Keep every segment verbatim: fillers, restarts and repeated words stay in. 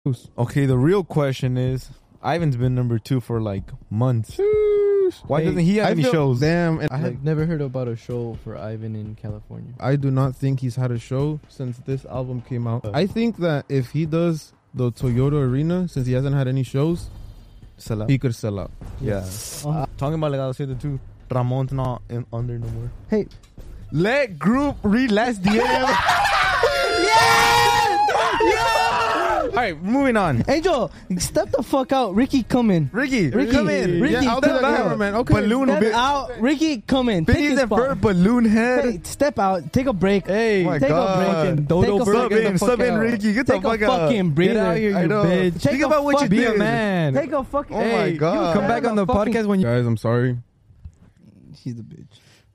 Okay, the real question is, Ivan's been number two for like months. Why Hey, doesn't he have I any feel- shows? Damn, and I have never heard about a show for Ivan in California. I do not think he's had a show since this album came out. I think that if he does the Toyota Arena, since he hasn't had any shows, Sell out. he could sell out. Yeah. Uh, talking about Legado City too. Ramon's not in, under no more. Hey. Let group read last D M. All right, moving on. Angel, step the fuck out. Ricky, come in. Ricky, Ricky, come in. Ricky, Yeah, I'll step do the out. cameraman. Okay. Balloon Step bit. out. Ricky, come in. Take Vinny's his in spot. for balloon head. Hey, step out. Take a break. Hey, take a break. Dodo Take a Bird, fucking- get the fuck Sub in, out. Ricky. Get the Take a fuck out. fucking breather. Get out here, I you know. bitch. Take Think a about what you fuck- did. Be a man. Take a fucking. Oh my hey, God. you Come back on the fucking- podcast when you. Guys, I'm sorry. She's a bitch.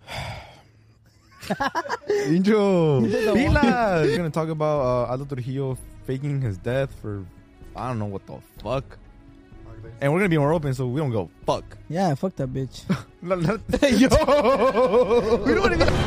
Angel. Pila. We're going to talk about uh, Aldo Trujillo faking his death for, I don't know what the fuck. And we're going to be more open, so we don't go fuck. Yeah, fuck that bitch. Yo. We don't even.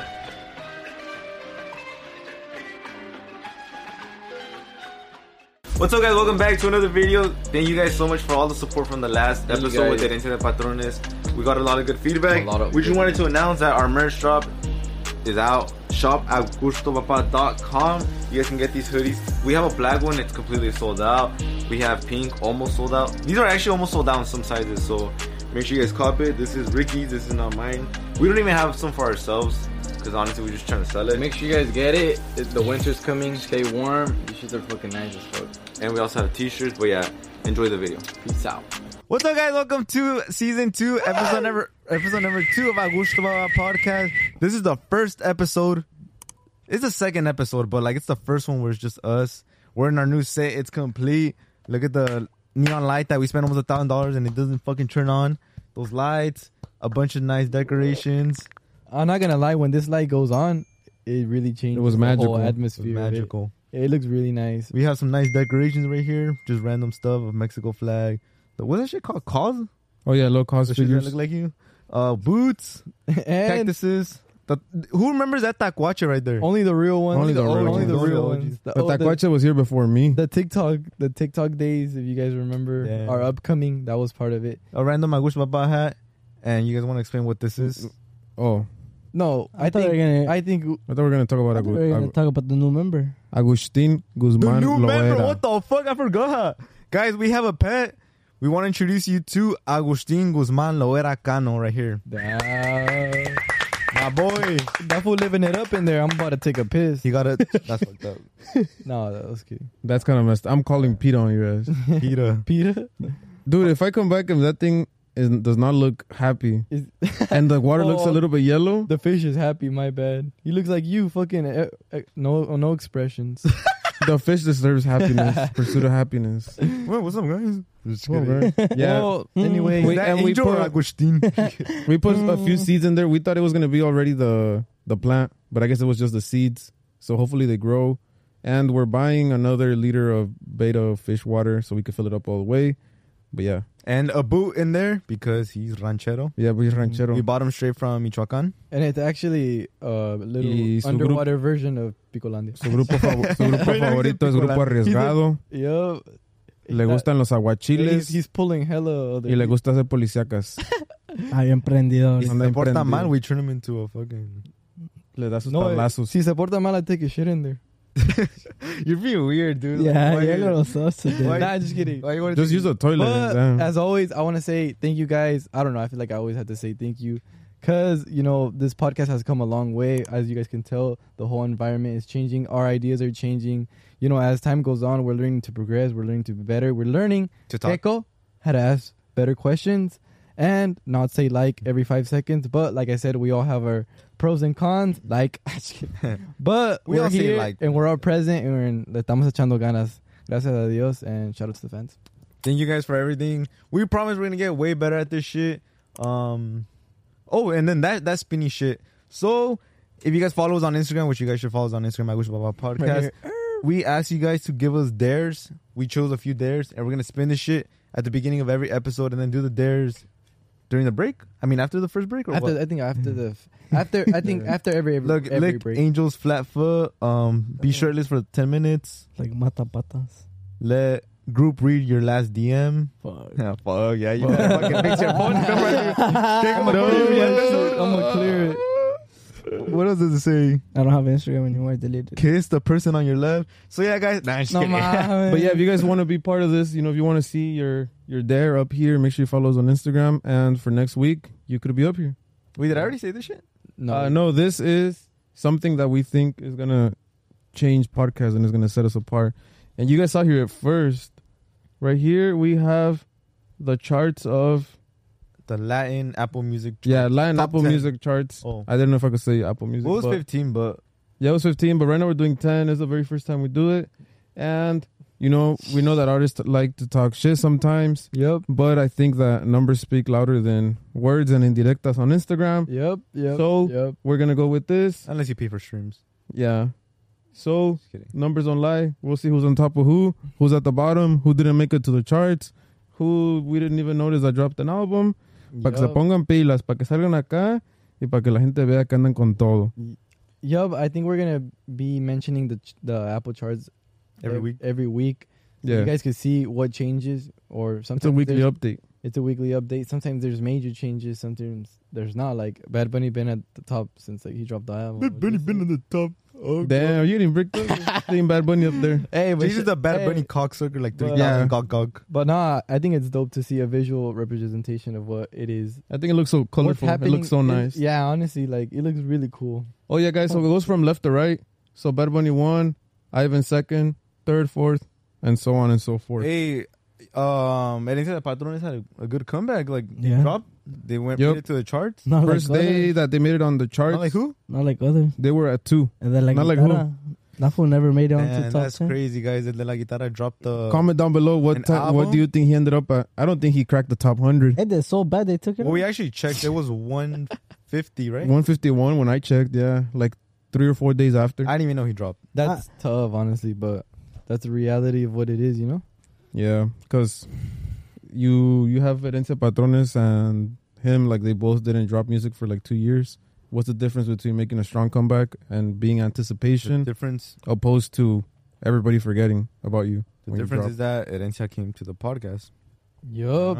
What's up, guys? Welcome back to another video. Thank you guys so much for all the support from the last Thank you, episode with guys. the Internet Patrones. We got a lot of good feedback. A lot of we just good wanted to announce that our merch drop is out. Shop at gusto papa dot com. You guys can get these hoodies. We have a black one, it's completely sold out. We have pink, almost sold out. These are actually almost sold out in some sizes, so make sure you guys cop it. This is Ricky's, this is not mine. We don't even have some for ourselves, because honestly, we're just trying to sell it. Make sure you guys get it. It- The winter's coming. Stay warm. These shits are fucking nice as fuck. And we also have t-shirts, but yeah, enjoy the video. Peace out. What's up, guys? Welcome to season two, episode number episode number two of Augusto Baba podcast. This is the first episode. It's the second episode, but like it's the first one where it's just us. We're in our new set. It's complete. Look at the neon light that we spent almost a thousand dollars and it doesn't fucking turn on. Those lights, a bunch of nice decorations. I'm not gonna lie. When this light goes on, it really changes. It was the magical. whole It was atmosphere. of it. Magical. It looks really nice. We have some nice decorations right here. Just random stuff, a Mexico flag. The, what's that shit called? Cause? Oh yeah, low cost The shit that figures. look like you. Uh, boots, and cactuses. The, who remembers that tacuache right there? only the real ones. Only the real only ones. the Only real the O Gs. ones. The, But oh, that the, Tacuache was here before me. the TikTok, the TikTok days. If you guys remember, Yeah. are upcoming. That was part of it. A random Augusto Baba hat. And you guys want to explain what this is? Oh, No, I I, thought think. we were gonna- I think. I thought we were gonna talk about I thought we were Agu- gonna Agu- talk about the new member. Agustin The Guzman new member. Loera. What the fuck? I forgot. Guys, we have a pet. We want to introduce you to Agustin Guzman Loera Cano right here. Damn. My boy. That fool living it up in there. I'm about to take a piss. He got it. That's fucked up. No, that was cute. That's kind of messed. I'm calling Peter on your ass, Peter. Peter. dude. If I come back and that thing is does not look happy, Is, and the water looks a Oh. little bit yellow, the fish is happy. My bad. He looks like you. Fucking uh, uh, no, no expressions. the fish deserves happiness, pursuit of happiness. Well, what's up, guys? Just Well, kidding. right? Yeah, Well, anyway, Is Wait, that and we Angel or put- Agustin? we put a few seeds in there. We thought it was gonna be already the the plant, but I guess it was just the seeds. So hopefully they grow. And we're buying another liter of beta fish water so we can fill it up all the way. But yeah, And a boot in there because he's ranchero. yeah, but he's ranchero. We bought him straight from Michoacan. and it's actually a little Y su underwater version of Picolandia. Su grupo, fav- su grupo favorito es Grupo Arriesgado. Yup. Le gustan los He's, aguachiles he's pulling hella other y le gusta hacer policíacas. Ay, emprendedor. Si se Anda porta emprendido. mal, we turn him into a fucking... Le da sus No, eh, tablazos. si se porta mal, I take a shit in there. You're being weird, dude. Yeah, Why yeah, you- los dos today. Why- Nah, just kidding. why you wanna Just take- use a toilet. But damn. as always, I want to say thank you guys. I don't know. I feel like I always have to say thank you because, you know, this podcast has come a long way. As you guys can tell, the whole environment is changing. Our ideas are changing. You know, as time goes on, we're learning to progress. We're learning to be better. We're learning To talk. Keiko how to ask better questions and not say like every five seconds. But like I said, we all have our pros and cons. Like, but We we're all say here like. and we're all present and we're in, le estamos echando ganas. Gracias a Dios and shout out to the fans. Thank you guys for everything. We promise we're gonna get way better at this shit. Um, oh, and then that that spinny shit. So, if you guys follow us on Instagram, which you guys should follow us on Instagram, Augusto Baba Podcast, Right we asked you guys to give us dares. We chose a few dares, and we're gonna spin this shit at the beginning of every episode, and then do the dares during the break. I mean, after the first break, or After what? I think after the after I think after every every, Look, every lick break. Angel's flat foot. Um, be shirtless for ten minutes. Like mata patas. let group read your last D M. Fuck. Yeah, fuck yeah, you gotta fucking fix your phone number. I'm No, gonna clear it. What else does it say? I don't have Instagram anymore. I deleted it. Kiss the person on your left. So yeah, guys. Nah, I'm just No, kidding. man. But yeah, if you guys want to be part of this, you know, if you want to see your you're there up here, make sure you follow us on Instagram. And for next week, you could be up here. Wait, did I already say this shit? No, Uh, no, this is something that we think is gonna change podcast and is gonna set us apart. And you guys saw here at first, right here we have the charts of The Latin Apple Music. yeah charts. Latin Top Apple ten. Music charts. Oh. I didn't know if I could say Apple Music. Well, it was but- fifteen, but Yeah, it was fifteen, but right now we're doing ten. It's the very first time we do it. And, you know, we know that artists like to talk shit sometimes, Yep. but I think that numbers speak louder than words and indirectas on Instagram. Yep. Yep. So- yep. We're going to go with this. unless you pay for streams. Yeah. So, Just kidding. numbers don't lie. We'll see who's on top of who, who's at the bottom, who didn't make it to the charts, who we didn't even notice that dropped an album. Para que se Yup. pongan pilas, para que salgan acá y para que la gente vea que andan con todo. Yup, I think we're gonna be mentioning the ch- the Apple charts Every ev- week. Every week, so Yeah. you guys can see what changes, or sometimes It's a weekly there's- update. It's a weekly update. Sometimes there's major changes. Sometimes there's not. Like Bad Bunny been at the top since like he dropped the album. Bad Bunny been in the top. Oh, Damn, you didn't break the seeing Bad Bunny up there. Hey, but Jesus, sh- the Bad hey, Bunny cocksucker, like three but- thousand Yeah. gog gog. But nah, I think it's dope to see a visual representation of what it is. I think it looks so What's colorful. It happening looks so is- nice. Yeah, honestly, like it looks really cool. Oh yeah, guys. So it goes from left to right. So Bad Bunny one, Ivan second, third, fourth, and so on and so forth. Hey, um, Herencia de Patrones had a, a good comeback. Like, they Yeah. dropped. They went Yep. made it to the charts. Not First like day others. that they made it on the charts, Not like who? Not like others. they were at two. And then like Not like who? Guitarra. That fool never made it onto Man, top that's ten. crazy, guys. El de la Guitarra dropped the. Comment down below what an ti- what album? do you think he ended up at? I don't think he cracked the top hundred. It did so bad they took it. Well, off. we actually checked. It was one fifty, right? one fifty-one when I checked. Yeah, like three or four days after. I didn't even know he dropped. That's tough, honestly, but that's the reality of what it is, you know. Yeah, because you you have Herencia Patrones and him, like they both didn't drop music for like two years. What's the difference between making a strong comeback and being The anticipation difference. opposed to everybody forgetting about you? The when you difference drop? is that Herencia came to the podcast. Yup.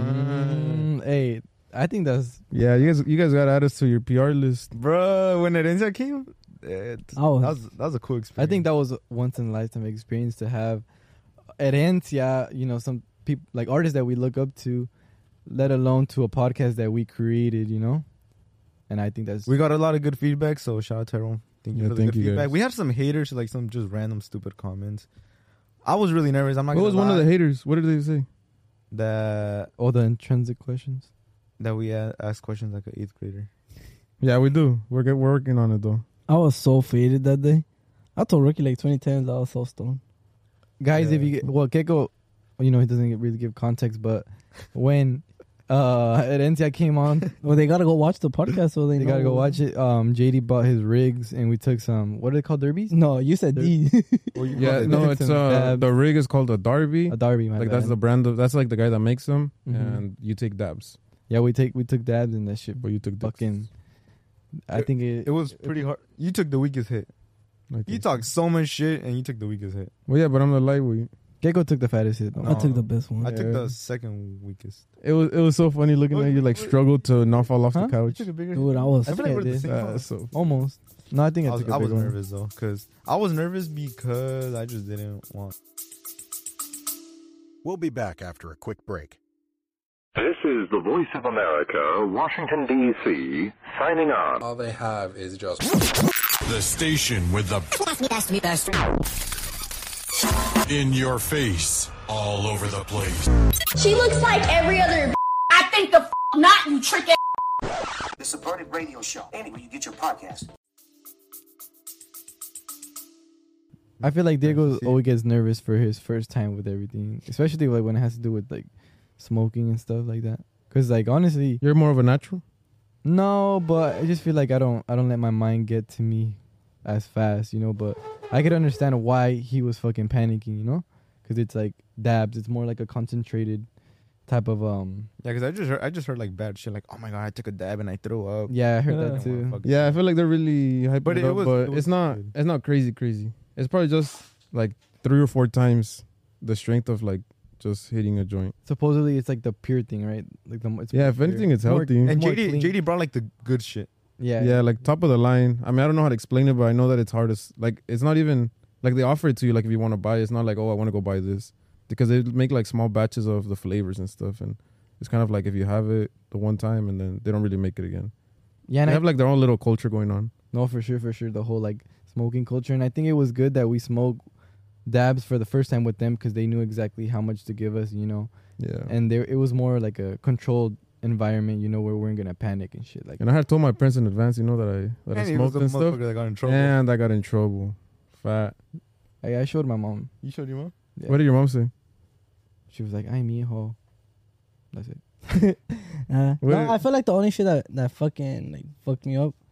Mm. Mm, hey, I think that's Yeah, you guys you guys got to add us to your P R list. Bro, when Herencia came, it, that I was- was that was a cool experience. I think that was a once in a lifetime experience to have Herencia, you know, some people like artists that we look up to, let alone to a podcast that we created, you know. And I think that's we got a lot of good feedback. So shout out to everyone. Thank you Yeah, for the thank good you, feedback. guys. We have some haters, like some just random stupid comments. I was really nervous. I'm not. What gonna was one of lie, the haters? What did they say? that all the intrinsic questions. that we a- ask questions like an eighth grader. Yeah, we do. We're get, we're working on it though. I was so faded that day. I told Ricky like twenty times I was so stoned. Guys, if Yeah. you get, well, Keiko, you know, he doesn't really give context, but when uh Herencia came on, Well, they gotta go watch the podcast so they, they know. gotta go watch it. Um, J D bought his rigs, and we took some. What are they called? Derbies? No, you said D. Or you Yeah, call it- no, took it's some uh dabs. the rig is called a Darby. A Darby, my Like bad. that's the brand of that's like the guy that makes them, Mhm. and you take dabs, Yeah, we take we took dabs and that shit. but you took dicks. Fucking, I think it. It was pretty hard. You took the weakest hit. Okay. You talked so much shit, and you took the weakest hit. Well, yeah, but I'm the lightweight. Keiko took the fattest hit. Though. I took the best one. I took Yeah. the second weakest. It was it was so funny looking at you like struggle to not fall off Huh? the couch. You took a bigger. Dude, I was. I I feel think like I we're the did. same. Uh, one. so Almost. No, I think I, I was, took a I big was one. nervous though, cause I was nervous because I just didn't want. We'll be back after a quick break. This is the Voice of America, Washington, D C, signing on. All they have is just The station with the in your face, all over the place. She looks like every other. I think the f- not, you trick ass. The Subverted Radio Show. Anywhere you get your podcast. I feel like Diego See? always gets nervous for his first time with everything, especially like when it has to do with like smoking and stuff like that. Cause like honestly, you're more of a natural. no, but I just feel like I don't I don't let my mind get to me as fast, you know. But I could understand why he was fucking panicking, you know, because it's like dabs. It's more like a concentrated type of um. Yeah, cause I just heard, I just heard like bad shit, like oh my god, I took a dab and I threw up. Yeah, I heard Yeah. that too. Fuck Yeah, I this. feel like they're really hyping But it, it up, was- but it was it's not good. it's not crazy crazy. It's probably just like three or four times the strength of like just hitting a joint. Supposedly it's like the pure thing, right? Like the it's Yeah, more if pure. anything, it's More- healthy. And more J D clean. J D brought like the good shit. Yeah, Yeah, like top of the line. I mean, I don't know how to explain it, but I know that it's hard to s- like. It's not even like they offer it to you. Like if you want to buy it, it's not like, oh, I want to go buy this, because they make like small batches of the flavors and stuff, and it's kind of like if you have it the one time and then they don't really make it again. yeah. And They I, have like their own little culture going on. no, for sure, for sure, the whole like smoking culture, and I think it was good that we smoked dabs for the first time with them because they knew exactly how much to give us, you know, Yeah. and there it was more like a controlled environment, you know, where we weren't gonna panic and shit. Like, And I had told my parents in advance, you know, that I that I And he was smoked the and stuff, motherfucker that got in trouble. and I got in trouble. Fat. I, I showed my mom. You showed your mom? Yeah. What did your mom say? She was like, "Ay, mijo." That's it. Uh, What no, did- I feel like the only shit that, that fucking like fucked me up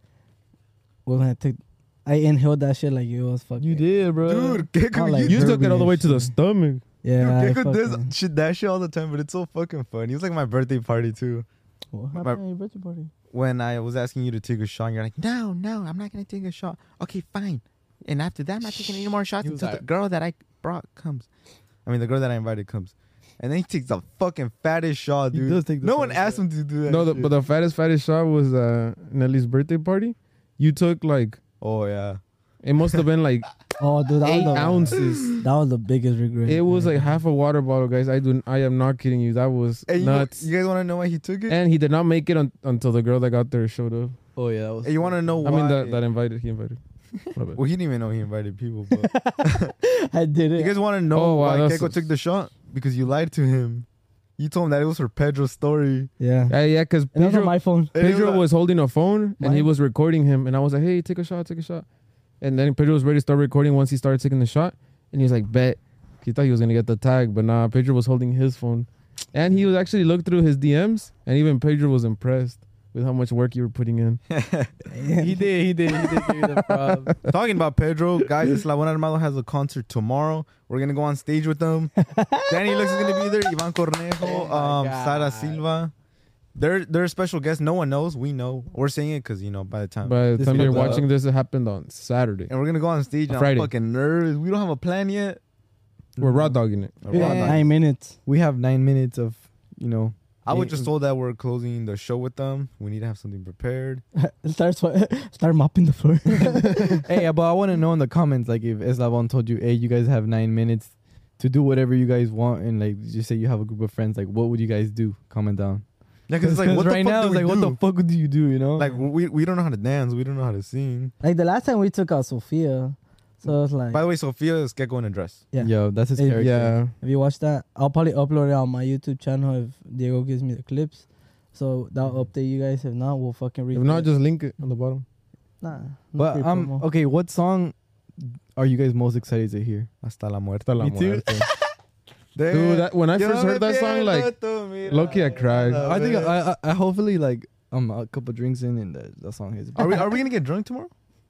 was when I took, I inhaled that shit like it was fucking. You did, bro. Dude, Keiko, I like you, You took it all the way to the Herbie and stomach. Yeah, dude, I Keiko does fucking- shit that shit all the time, but it's so fucking fun. He was like my birthday party too. What My- happened at your birthday party? When I was asking you to take a shot, and you're like, no, no, I'm not gonna take a shot. Okay, fine. And after that, I'm not taking any more shots He was until the like- girl that I brought comes. I mean, the girl that I invited comes. And then he takes the fucking fattest shot, He dude. does take the no one fattest asked shot. him to do that. No, the, shit. but the fattest, fattest shot was uh, Nelly's birthday party. You took like, oh yeah. it must have been like Oh, dude, that eight was the, ounces. That was the biggest regret. It was man. like half a water bottle, guys. I do. I am not kidding you. That was Hey, you, nuts. you guys want to know why he took it? And he did not make it un- until the girl that got there showed up. Oh yeah, that was. Hey, you want to know why? I mean, that, that invited. He invited. My bad. Well, he didn't even know he invited people. But I did it. you guys want to know Oh, wow, why that's- Keiko took the shot? Because you lied to him. You told him that it was for Pedro's story. yeah. Yeah, yeah, because And that was on Pedro, my phone. And he Pedro like- was holding a phone and he Mine? was recording him, and I was like, "Hey, take a shot, take a shot." And then Pedro was ready to start recording once he started taking the shot, and he was like, "Bet." He thought he was gonna get the tag, but nah, Pedro was holding his phone, and he was actually looked through his D Ms, and even Pedro was impressed with how much work you were putting in. He did. He did. He did give you the props. Talking about Pedro, guys, Eslabon Armado has a concert tomorrow. We're gonna go on stage with them. Danny Lux is gonna be there. Ivan Cornejo, Oh my um, God. Sara Silva. They're they're a special guest. No one knows. We know. We're saying it because you know by the time. By the This time you're comes out. watching this, it happened on Saturday. and we're gonna go on stage. And Friday. I'm fucking nervous. We don't have a plan yet. We're raw dogging it. We're raw dogging. Nine minutes. We have nine minutes of, you know. I was just told that we're closing the show with them. We need to have something prepared. start sw- start mopping the floor. Hey, but I want to know in the comments, like, if Eslabon told you, hey, you guys have nine minutes to do whatever you guys want, and like, just say you have a group of friends, like, what would you guys do? Comment down. Yeah, because it's like what right the fuck now, do it's we like, do? what the fuck do you do? You know, Like we we don't know how to dance. We don't know how to sing. Like the last time we took out Sophia, so it's like, By the way, Sophia is Gecko in a dress. yeah. yo, that's his Hey, character. Yeah, If you watch that, I'll probably upload it on my YouTube channel if Diego gives me the clips. So that'll update you guys. If not, we'll fucking read. if not, just link it on the bottom. nah. no But free um, promo. okay, what song are you guys most excited to hear? Hasta la muerte. Hasta la Me too. muerte. Dude, that, when I first heard that song, like, low-key, I cried. I think I, I, I hopefully like um a couple drinks in and the, the song hits. Are we are we gonna get drunk tomorrow?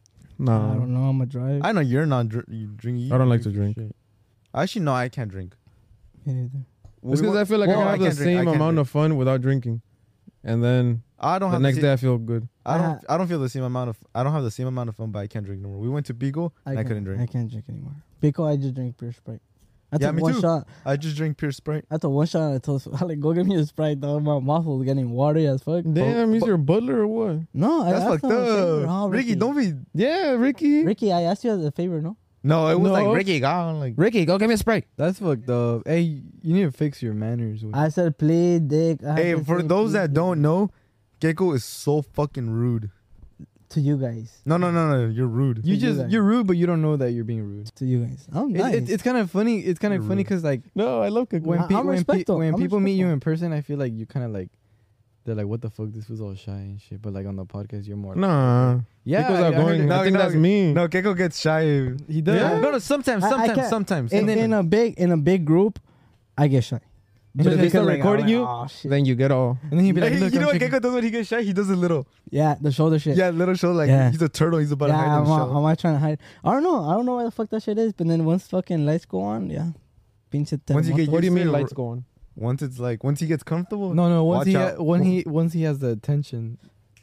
I nah. don't know. I'm gonna drive. I know you're not dr- you drink. You I don't like to drink drink. shit. Actually, no, I can't drink. Me neither. It's because I feel like Well, I can have the can't drink, I same can't amount drink. of fun without drinking, and then I don't the have next the day same, I feel good. I I don't. ha- I don't feel the same amount of. I don't have the same amount of fun, but I can't drink no more. We went to Beagle. and I, can't- couldn't drink. I can't drink anymore. Pico, I just drink pure Sprite. I Yeah, took me one too. shot. I just drink pure Sprite. I took one shot. And I told I like go get me a Sprite. Dog. My mouth was getting watery as fuck. Damn, he's but- your butler or what? No, I That's asked fucked him a favor. up. Oh, Ricky, don't be. Yeah, Ricky. Ricky, I asked you as a favor, no? No, it was No. like Ricky. God, like Ricky, go get me a Sprite. That's fucked up. Hey, you need to fix your manners. I said, please, dick. I hey, have to for say those please, that dick don't know, Gecko is so fucking rude. to you guys, No, no, no, no. You're rude. You To you just guys. you're rude, but you don't know that you're being rude. to you guys. I'm It, nice. it, it's kind of funny. It's kind of You're funny rude. because like No, I love Kiko. when I- pe- I'm when, pe- respectful. when I'm people meet you respectful. in person, I feel like you kind of like they're like, what the fuck, this was all shy and shit. But like on the podcast, you're more. Nah. yeah, Kiko's I- I heard outgoing. it. No, I think no, that's me. No, Gecko gets shy. He does. Yeah. No, no. Sometimes, I- I sometimes, can't- sometimes. in, in a big in a big group, I get shy. But Just if they start because, like, recording I'm you, like, oh, shit. then you get all. And then he'd be like, Hey, look, you know I'm what shaking- Gecko does when he gets shy? He does a little. Yeah, the shoulder shit. Yeah, little show like Yeah. he's a turtle. He's about yeah. to hide I'm, himself. I'm, I'm trying to hide. I don't know. I don't know why the fuck that shit is. But then once fucking lights go on, yeah, pinche Once you get What do you used mean to it, lights go on? Once it's like once he gets comfortable. No, no. Once Watch he out. ha- when he once he has the attention,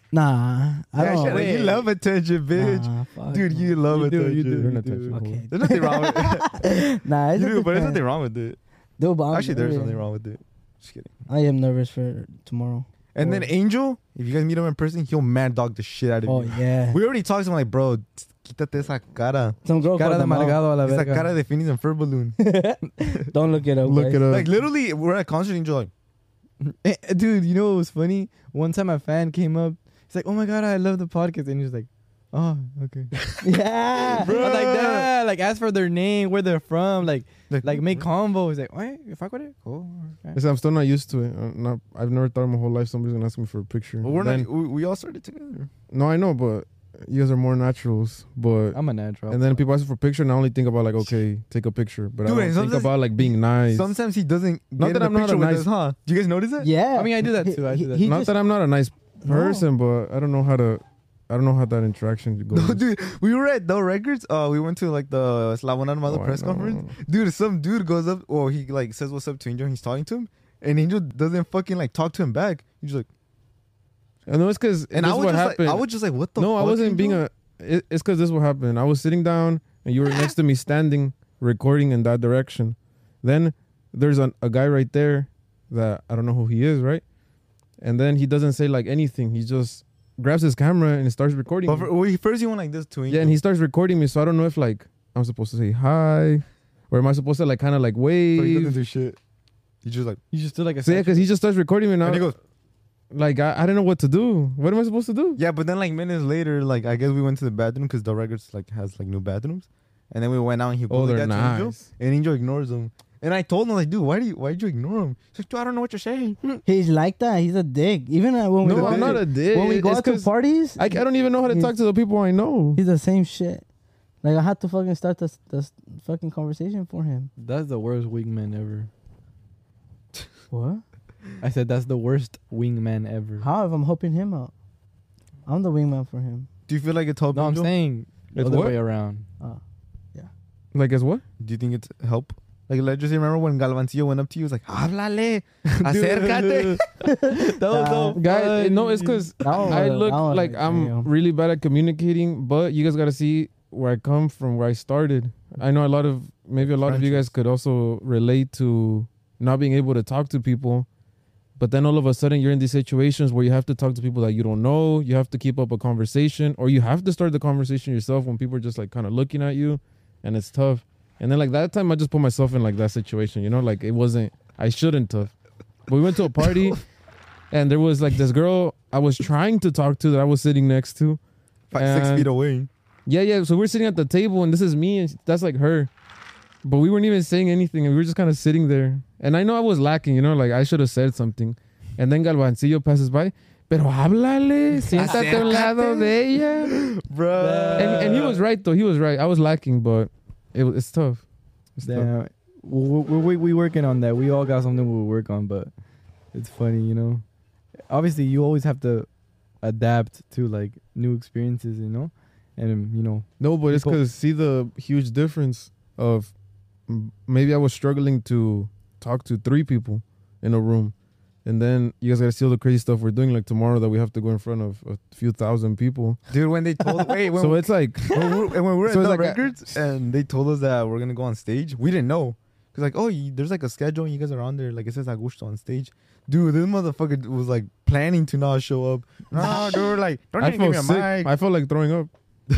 Nah, I Yeah, don't. shut up. You love attention, bitch. Nah, fuck Dude, no. you love You do, attention. you do, You're an you do. attention Okay. whore. There's nothing wrong with it. Nah, it's You just do, but there's depends. nothing wrong with it. Dude, but I'm Actually, there's nervous. something wrong with it. Just kidding. I am nervous for tomorrow. And then Or- Angel, if you guys meet him in person, he'll mad dog the shit out of Oh you. yeah. We already talked to him like, bro, quítate esa cara. Some girl Cara called de them out. amargado a la Esa verga. cara de Phineas and Ferb balloon. Don't look it up. Look guys. it up. Like literally, we're at a concert. Angel like, Eh, eh, dude, you know what was funny? One time a fan came up. He's like, "Oh my god, I love the podcast," and he's like, "Oh, okay." Yeah. I was like that. Like, ask for their name, where they're from, like, like, like make convo. He's like, "Wait, if I got it, cool." Okay. Listen, I'm still not used to it. I'm not, I've never thought in my whole life somebody's gonna ask me for a picture. Well, we're Then- not. We, we all started together. No, I know, but you guys are more naturals. But I'm a natural. and then people ask for a picture, and I only think about like, okay, take a picture. But Dude, I and don't think sometimes- about like being nice. Sometimes he doesn't Not get that in I'm the not picture a with nice- us, huh? Do you guys notice that? Yeah. I mean, I do that too. I do that. He not just- that I'm not a nice No. person, but I don't know how to. I don't know how that interaction goes. No, dude, we were at the records. Uh, we went to like the Slavon Armado Oh, I press know. conference. Dude, some dude goes up, or he like says what's up to Angel. And he's talking to him, and Angel doesn't fucking like talk to him back. He's just like, I know it's because and I was what just happened. like, I was just like, what the? no, I fuck, wasn't being Angel? a. It, it's because this what happened. I was sitting down, and you were next to me, standing, recording in that direction. Then there's a, a guy right there that I don't know who he is, right? And then he doesn't say like anything. He just grabs his camera and starts recording. But me. for, well, he- first he went like this to Angel. Yeah, and he starts recording me, so I don't know if like I'm supposed to say hi, or am I supposed to like kind of like So he doesn't wave? do shit. He just like, You just do like a. So yeah, because he just starts recording me now. and he goes, Like I, I didn't know what to do. What am I supposed to do? yeah. But then like minutes later, like I guess we went to the bathroom because the records like has like new bathrooms, and then we went out and he Oh, pulled they're that to Angel, nice. and Angel ignores him. And I told him like, dude, why do you why did you ignore him? He's like, dude, I don't know what you're saying. He's like that. He's a dick. Even uh, when we No, go I'm to, not a dick. when we go It's out to 'cause parties, I, I don't even know how to He's- talk to the people I know. he's the same shit. Like I had to fucking start this this fucking conversation for him. That's the worst wingman ever. What? I said that's the worst wingman ever. How if I'm helping him out? I'm the wingman for him. Do you feel like it's helped No, I'm Angel? saying the It's other what? way around. Oh. Like as what? Do you think it's help? Like, let's just remember when Galvancillo went up to you, he was like, háblale, acércate. That was so Guys, no, it's funny. because That one I was- look that one like was- I'm damn. really bad at communicating, but you guys got to see where I come from, where I started. I know a lot of, maybe a lot of you guys could also relate to not being able to talk to people. But then all of a sudden you're in these situations where you have to talk to people that you don't know. You have to keep up a conversation, or you have to start the conversation yourself when people are just like kind of looking at you, and it's tough. And then like that time I just put myself in like that situation, you know, like it wasn't, I shouldn't have. But we went to a party and there was like this girl I was trying to talk to that I was sitting next to. Five, six And- feet away. Yeah, yeah. So we're sitting at the table and this is me and that's like her. But we weren't even saying anything and we were just kind of sitting there. And I know I was lacking, you know, like I should have said something. And then Galvancillo passes by. Pero háblale, siéntate a un lado de ella. Bro. And, and he was right though. He was right. I was lacking, but it, was- it's tough. It's tough. Damn. We we we we working on that. We all got something we work on, but it's funny, you know. Obviously, you always have to adapt to like new experiences, you know, and um, you know. No, but it's People- because see the huge difference of m- maybe I was struggling to talk to three people in a room. And then you guys gotta see all the crazy stuff we're doing. Like tomorrow that we have to go in front of a few thousand people. Dude, when they told, wait, when, So it's like, when, we were, and when we were So at it's the like a- records and they told us that we're gonna go on stage, we didn't know. Cause like, oh, you, there's like a schedule and you guys are on there. Like it says Augusto on stage. Dude, this motherfucker was like planning to not show up. No, dude, like, don't I even give felt me a sick. mic. I felt like throwing up.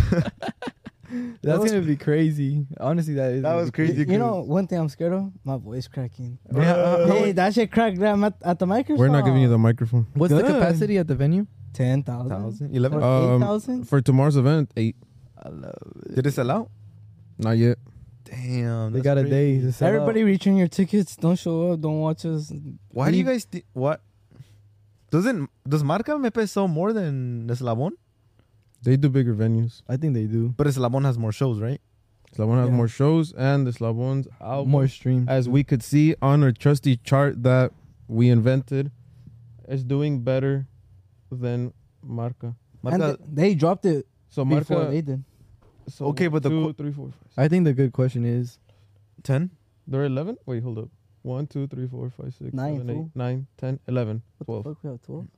That's was- gonna be crazy. Honestly, that is. That gonna was be crazy. You know, one thing I'm scared of? My voice cracking. Yeah, uh, how- Hey, that shit cracked them at, at the microphone. We're not giving you the microphone. What's the Good. capacity at the venue? ten thousand. Thousand, eleven. Or Um, eight thousand? For tomorrow's event, eight. I love it. Did it sell out? Not yet. Damn, They that's got a crazy. day to sell Everybody out. return your tickets. Don't show up. Don't watch us. Why do you Leave. guys thi- what? Doesn't does Marca Mepe sell more than Eslabon? They do bigger venues. I think they do. But Eslabon has more shows, right? Slavon has Yeah. more shows, and the Slavon's album, More streams. as we could see on our trusty chart that we invented, is doing better than Marca. And Marca, th- they dropped it So before Marca, they did. so Okay, but the two, qu- three, four, five, six. I think the good question is, ten. They're eleven. Wait, hold up. One, two, three, four, five, six, Nine, seven, eight, fool. nine, ten, eleven, What twelve. the fuck? We have twelve.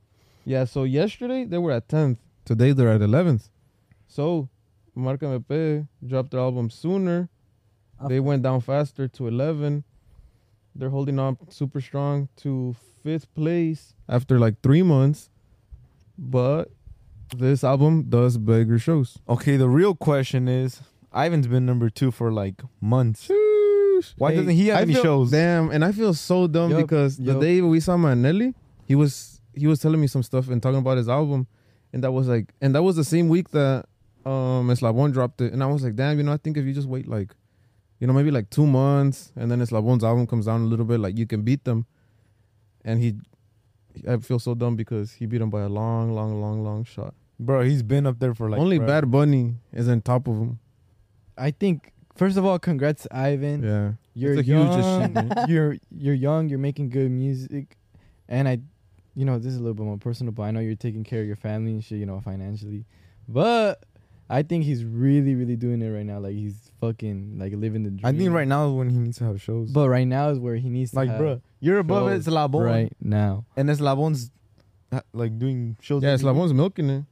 Yeah, so yesterday they were at tenth. Today they're at eleventh. So Marca M P dropped their album sooner. They went down faster to eleven. They're holding on super strong to fifth place after like three months. But this album does bigger shows. Okay, the real question is, Ivan's been number two for like months. Why Hey, doesn't he have I any feel- shows? Damn, and I feel so dumb Yup, because the yup. day we saw Manelli, he was he was telling me some stuff and talking about his album, and that was like, and that was the same week that um Eslabon dropped it, and I was like, damn, you know, I think if you just wait like, you know, maybe like two months, and then Eslabon's album comes down a little bit, like you can beat them, and he, I feel so dumb because he beat him by a long, long, long, long shot. Bro, he's been up there for like Only forever. Bad Bunny is on top of him. I think first of all, congrats, Ivan. Yeah, You're It's a huge young. achievement. you're you're young. You're making good music, and I, you know, this is a little bit more personal, but I know you're taking care of your family and shit, you know, financially. But I think he's really, really doing it right now. Like he's fucking like living the dream. I think right now is when he needs to have shows. But right now is where he needs to like, have bro, you're above shows Eslabon, right now. and Eslabon's ha- like doing shows. yeah, every week. Eslabon's milking it.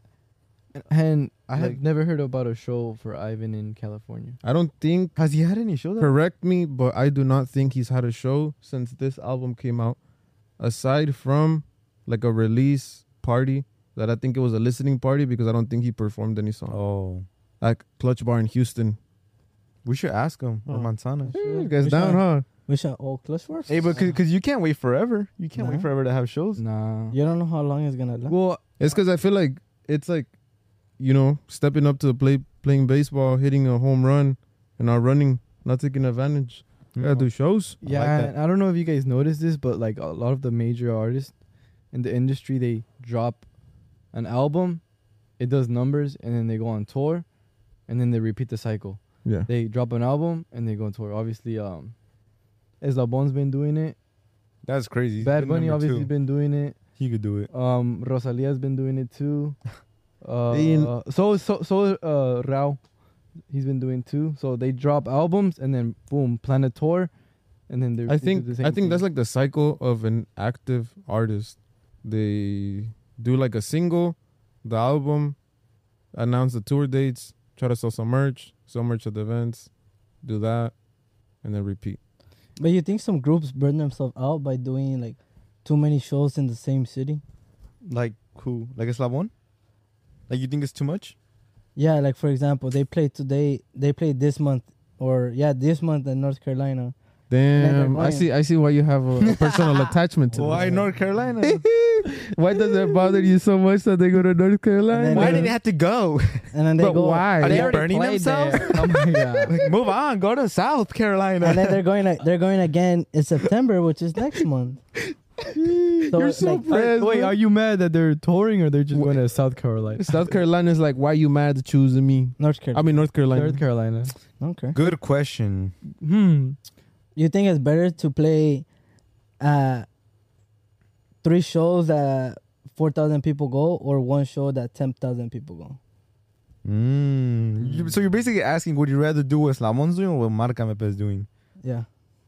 And I have Like- never heard about a show for Ivan in California. I don't think. Has he had any shows? Correct me, but I do not think he's had a show since this album came out. Aside from like a release party that I think it was a listening party because I don't think he performed any song. Oh, Like Clutch Bar in Houston. we should ask him or Oh. Manzana. You guys We down, should- huh? We should all clutch work. Hey, but because you can't wait forever. You can't Nah. wait forever to have shows. Nah. You don't know how long it's gonna last. Well, It's because I feel like it's like, you know, stepping up to the play, playing baseball, hitting a home run, and not running, not taking advantage. You gotta do shows. I yeah, like that. and I don't know if you guys noticed this, but like a lot of the major artists in the industry, they drop an album, it does numbers, and then they go on tour, and then they repeat the cycle. Yeah. They drop an album and they go on tour. Obviously, um, Eslabon's been doing it. That's crazy. He's Bad been Bunny number obviously two. been doing it. He could do it. Um, Rosalia's been doing it too. Uh, In- so so so uh, Rao, he's been doing too. So they drop albums and then boom, plan a tour, and then they. I think I think that's like the cycle of an active artist. They do like a single, the album, announce the tour dates, try to sell some merch, sell merch at the events, do that, and then repeat. But you think some groups burn themselves out by doing like too many shows in the same city? Like who? Like Eslabon? Like you think it's too much? Yeah, like for example, they played today. They played this month, or yeah, this month in North Carolina. Damn, going- I see. I see why you have a, a personal attachment to Why this. North Carolina? Why does that bother you so much that they go to North Carolina? then Why did they have to go? And then they But go. why? Are they already burning played themselves? there. Oh my god. Like, move on, go to South Carolina. And then they're going. Like, they're going again in September, which is next month. So You're so like, pressed, Wait, man. are you mad that they're touring or they're just going to South Carolina? South Carolina is like, why you mad at choosing me? North Carolina. I mean, North Carolina. North Carolina. Okay. Good question. Hmm. You think it's better to play uh three shows that four thousand people go, or one show that ten thousand people go? Mm. You, so you're basically asking, would you rather do what Eslabon's doing or what Marca Mepe is doing? Yeah.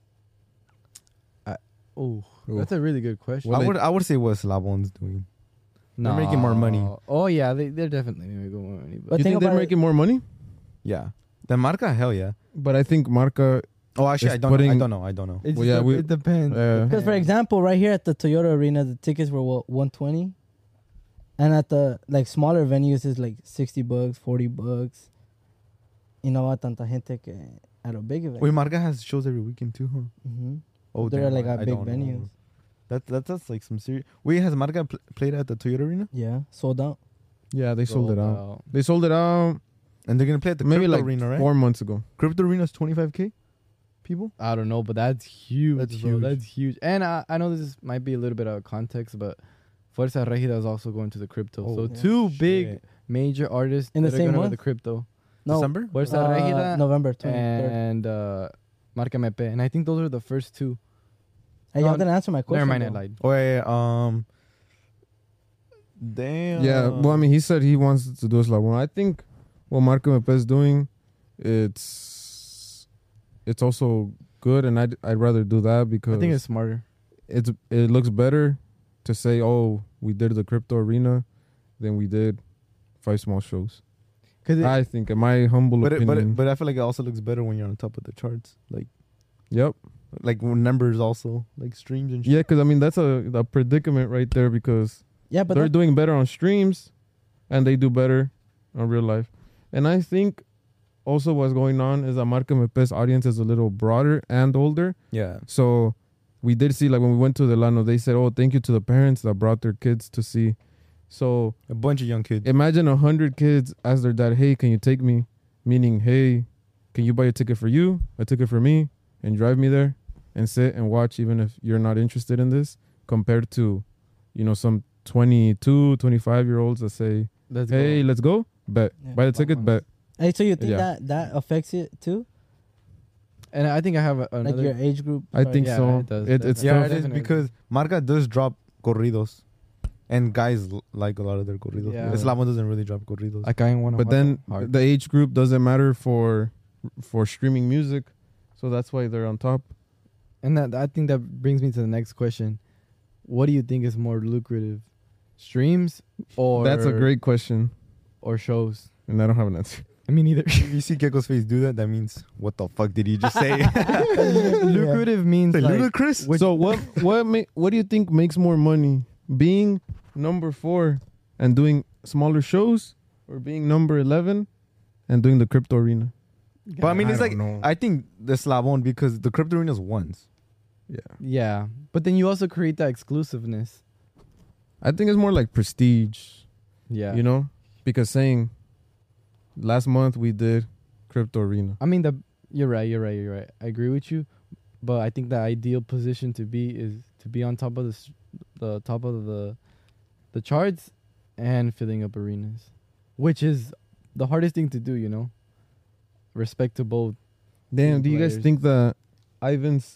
Oh, Ooh. that's a really good question. Well, I they- would I would say what Eslabon's doing. They're making more money. Oh yeah, they they're definitely making more money. But But You think think they're about it- making more money? Yeah. Then Marca, hell yeah. But I think Marca. Oh, actually, It's I don't. know. I putting- don't know. I don't know. it, Well, just yeah, dep- we- it depends. Uh, Because for example, right here at the Toyota Arena, the tickets were what one twenty, and at the like smaller venues is like sixty bucks, forty bucks. Y no va tanta gente que at a big event. Wait, Marca has shows every weekend too, huh? Mm-hmm. Oh, They're damn, like I- at I big don't know. venues. That, that that's like some serious. Wait, has Marca pl- played at the Toyota Arena? Yeah, sold out. Yeah, they sold it out. out. They sold it out And they're gonna play at the maybe Crypto like Arena, right? four months ago. Crypto Arena's twenty-five k people. I don't know, but that's huge. That's bro. huge. That's huge. And I, I know this is, might be a little bit out of context, but Fuerza Regida is also going to the crypto. Oh, so yeah. two big Shit. major artists In the that are same gonna go to month? the crypto. No, December? Fuerza uh, Regida November twenty-third. and uh, Marca Mepe. And I think those are the first two. Hey, y'all no, didn't answer my question. Never mind, I though. lied. Wait, um, damn. Yeah, well, I mean, he said he wants to do a slap one. I think what Marco Mepe is doing, it's it's also good, and I'd I'd rather do that because I think it's smarter. it's it looks better, to say, oh, we did the crypto arena, than we did five small shows. Cause I think, in my humble But it, opinion. but it, but I feel like it also looks better when you're on top of the charts. Like yep. like numbers also, like streams and shit. Yeah, because I mean that's a, a predicament right there because Yeah, but they're that, doing better on streams, and they do better on real life. And I think also what's going on is that Marca Mepes audience is a little broader and older. Yeah. So we did see, like when we went to the Lano, they said, "Oh, thank you to the parents that brought their kids to see." So A bunch of young kids. imagine a hundred kids ask their dad, "Hey, can you take me?" Meaning, "Hey, can you buy a ticket for you, a ticket for me, and drive me there and sit and watch, even if you're not interested in this?" Compared to, you know, some twenty-two, twenty-five year olds that say, let's "Hey, go. let's go, bet, Yeah. buy the ticket, bet." Hey, so you think Yeah. that that affects it too? And I think I have a, another. Like your age group? I Sorry. think Yeah, so. it does. It, That's it's Yeah, tough. it is Definitely. because Marca does drop corridos, and guys l- like a lot of their corridos. Yeah. Eslamo doesn't really drop corridos. I kind of want to. But then the age group doesn't matter for for streaming music, so that's why they're on top. And that I think that brings me to the next question. What do you think is more lucrative, streams or That's a great question, or shows? and I don't have an answer. I mean, either. If you see Keiko's face do that, that means what the fuck did he just say? Lucrative means like ludicrous. which- So what what ma- what do you think makes more money? Being number four and doing smaller shows, or being number eleven and doing the crypto arena? But I mean, I it's don't like know. I think the Slavon because the crypto arena's once. Yeah, Yeah, but then you also create that exclusiveness. I think it's more like prestige. Yeah, You know, because saying last month we did crypto arena. I mean, the you're right, you're right, you're right. I agree with you, but I think the ideal position to be is to be on top of the s- the top of the the charts and filling up arenas, which is the hardest thing to do. You know, respect to both. Damn, do you guys players. think that Ivan's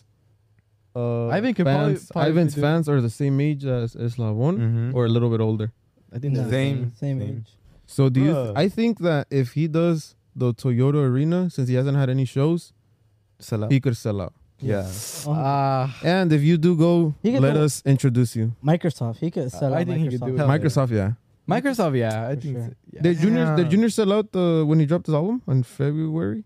uh, Ivan could probably- fans, probably Ivan's do- fans are the same age as Eslavon, Mhm. or a little bit older? I think No, that's the Same. Same Same. age. So do you? Bruh. Th- I think that if he does the Toyota Arena, since he hasn't had any shows, Sell out. he could sell out. Yeah. Oh, Ah, And if you do go, He could let go- us introduce you. Microsoft. He could sell I out think he could Microsoft. do it. Hell yeah. Microsoft, yeah. Microsoft. Yeah, I For think. sure. So, yeah. Did Junior did Yeah. Junior sell out uh, when he dropped his album in February?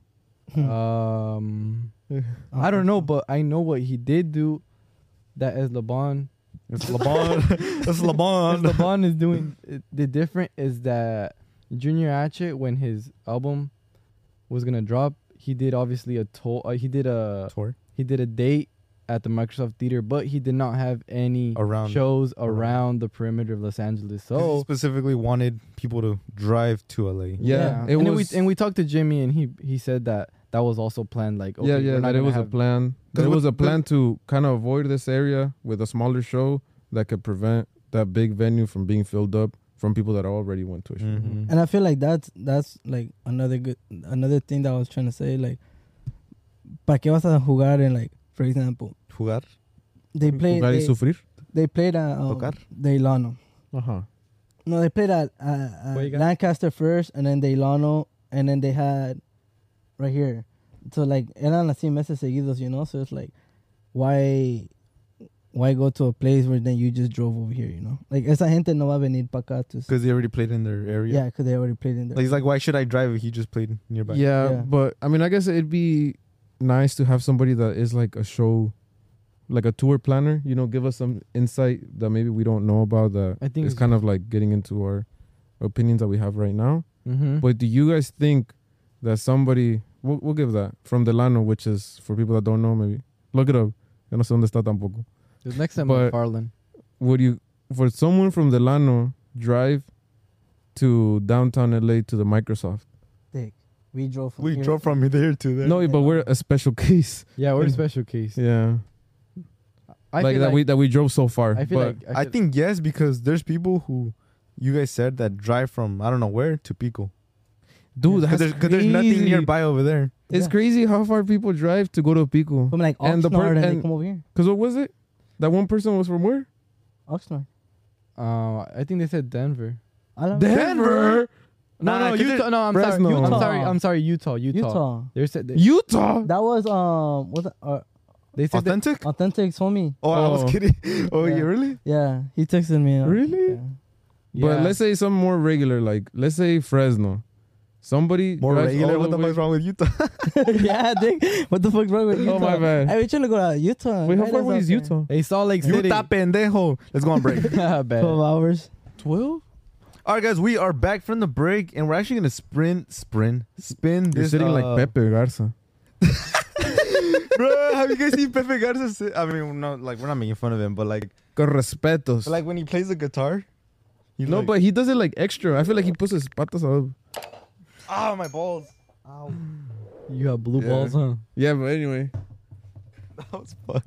Um, I don't know, but I know what he did do. That as LeBron, It's LeBron. It's as LeBron. LeBron is doing it- the different is that Junior Hatchet, when his album was gonna drop, he did obviously a tour. Uh, he did a Tour. he did a date at the Microsoft Theater, but he did not have any Around- shows around. around the perimeter of Los Angeles. So he So specifically wanted people to drive to L A. Yeah, it and then was. we and we talked to Jimmy, and he he said that that was also planned. Like okay, yeah, we're yeah, not that it gonna was a have- plan. That it Cause was a with- plan to kind of avoid this area with a smaller show that could prevent that big venue from being filled up from people that already went to a show. Mhm. And I feel like that's that's like another good another thing that I was trying to say. Like, ¿para qué vas a jugar in, like, for example, Jugar. they played Jugar y they, sufrir. they played at um, Tocar. Delano. Uh-huh. No, they played at, uh, at What you got? Lancaster first, and then Delano, and then they had right here. So like eran así meses seguidos, you know. So it's like, why, why go to a place where then you just drove over here, you know? Like esa gente no va a venir para acá to. Because they already played in their area. Yeah, because they already played in there. Like, he's like, why should I drive if he just played nearby? Yeah, Yeah. but I mean, I guess it'd be nice to have somebody that is like a show, like a tour planner. You know, give us some insight that maybe we don't know about. That I think it's it's- kind of like getting into our opinions that we have right now. Mhm. But do you guys think that somebody? We'll, we'll give that from Delano, which is for people that don't know. Maybe look it up. Yo no sé dónde está tampoco. The next time But- McFarland. Would you, for someone from Delano, drive to downtown L A to the Microsoft? Dick. We drove from We here. drove from there to there. No, but we're a special case. Yeah, we're a And- special case. Yeah, I like feel that like, we that we drove so far. I feel but like I feel- think yes, because there's people who you guys said that drive from I don't know where to Pico. dude, Because that's there's, 'cause there's nothing crazy. nearby over there. It's Yeah. crazy how far people drive to go to Pico. From like And the Oxnard, per- and, they and- come over here. Cause what was it? That one person was from where? Oxnard. Uh, I think they said Denver. I love Denver, No, Nah, no, 'cause Utah. it- No, I'm Fresno. sorry. I'm Utah. sorry. I'm sorry. Utah. Utah. Utah. They said they, Utah. That was um, what's that? Uh, They said that- Authentic? Authentic told me. Oh, I was Oh. kidding. Oh, Yeah. yeah, really? Yeah, he texted me. uh, Really? Yeah. But let's say something more regular, like let's say Fresno. Somebody More drives regular. all What the way- fuck's wrong with Utah? yeah, Dick. What the fuck's wrong with Utah? Oh, my bad. Hey, we trying to go to Utah. Wait, how Right far us away out is there. Utah? Hey, Salt Lake City. Utah pendejo. Let's go on break. Yeah, bad. Twelve hours. Twelve? All right, guys, we are back from the break, and we're actually gonna sprint, sprint, spin You're this. sitting uh, like Pepe Garza. Bro, have you guys seen Pepe Garza? sit- I mean, no, like we're not making fun of him, but like, Con respetos. like when he plays the guitar. He no, like, but he does it like extra. I feel like he puts his patas up. oh my balls. Ow. You got blue Yeah. balls, huh? Yeah, but anyway. That was fucked.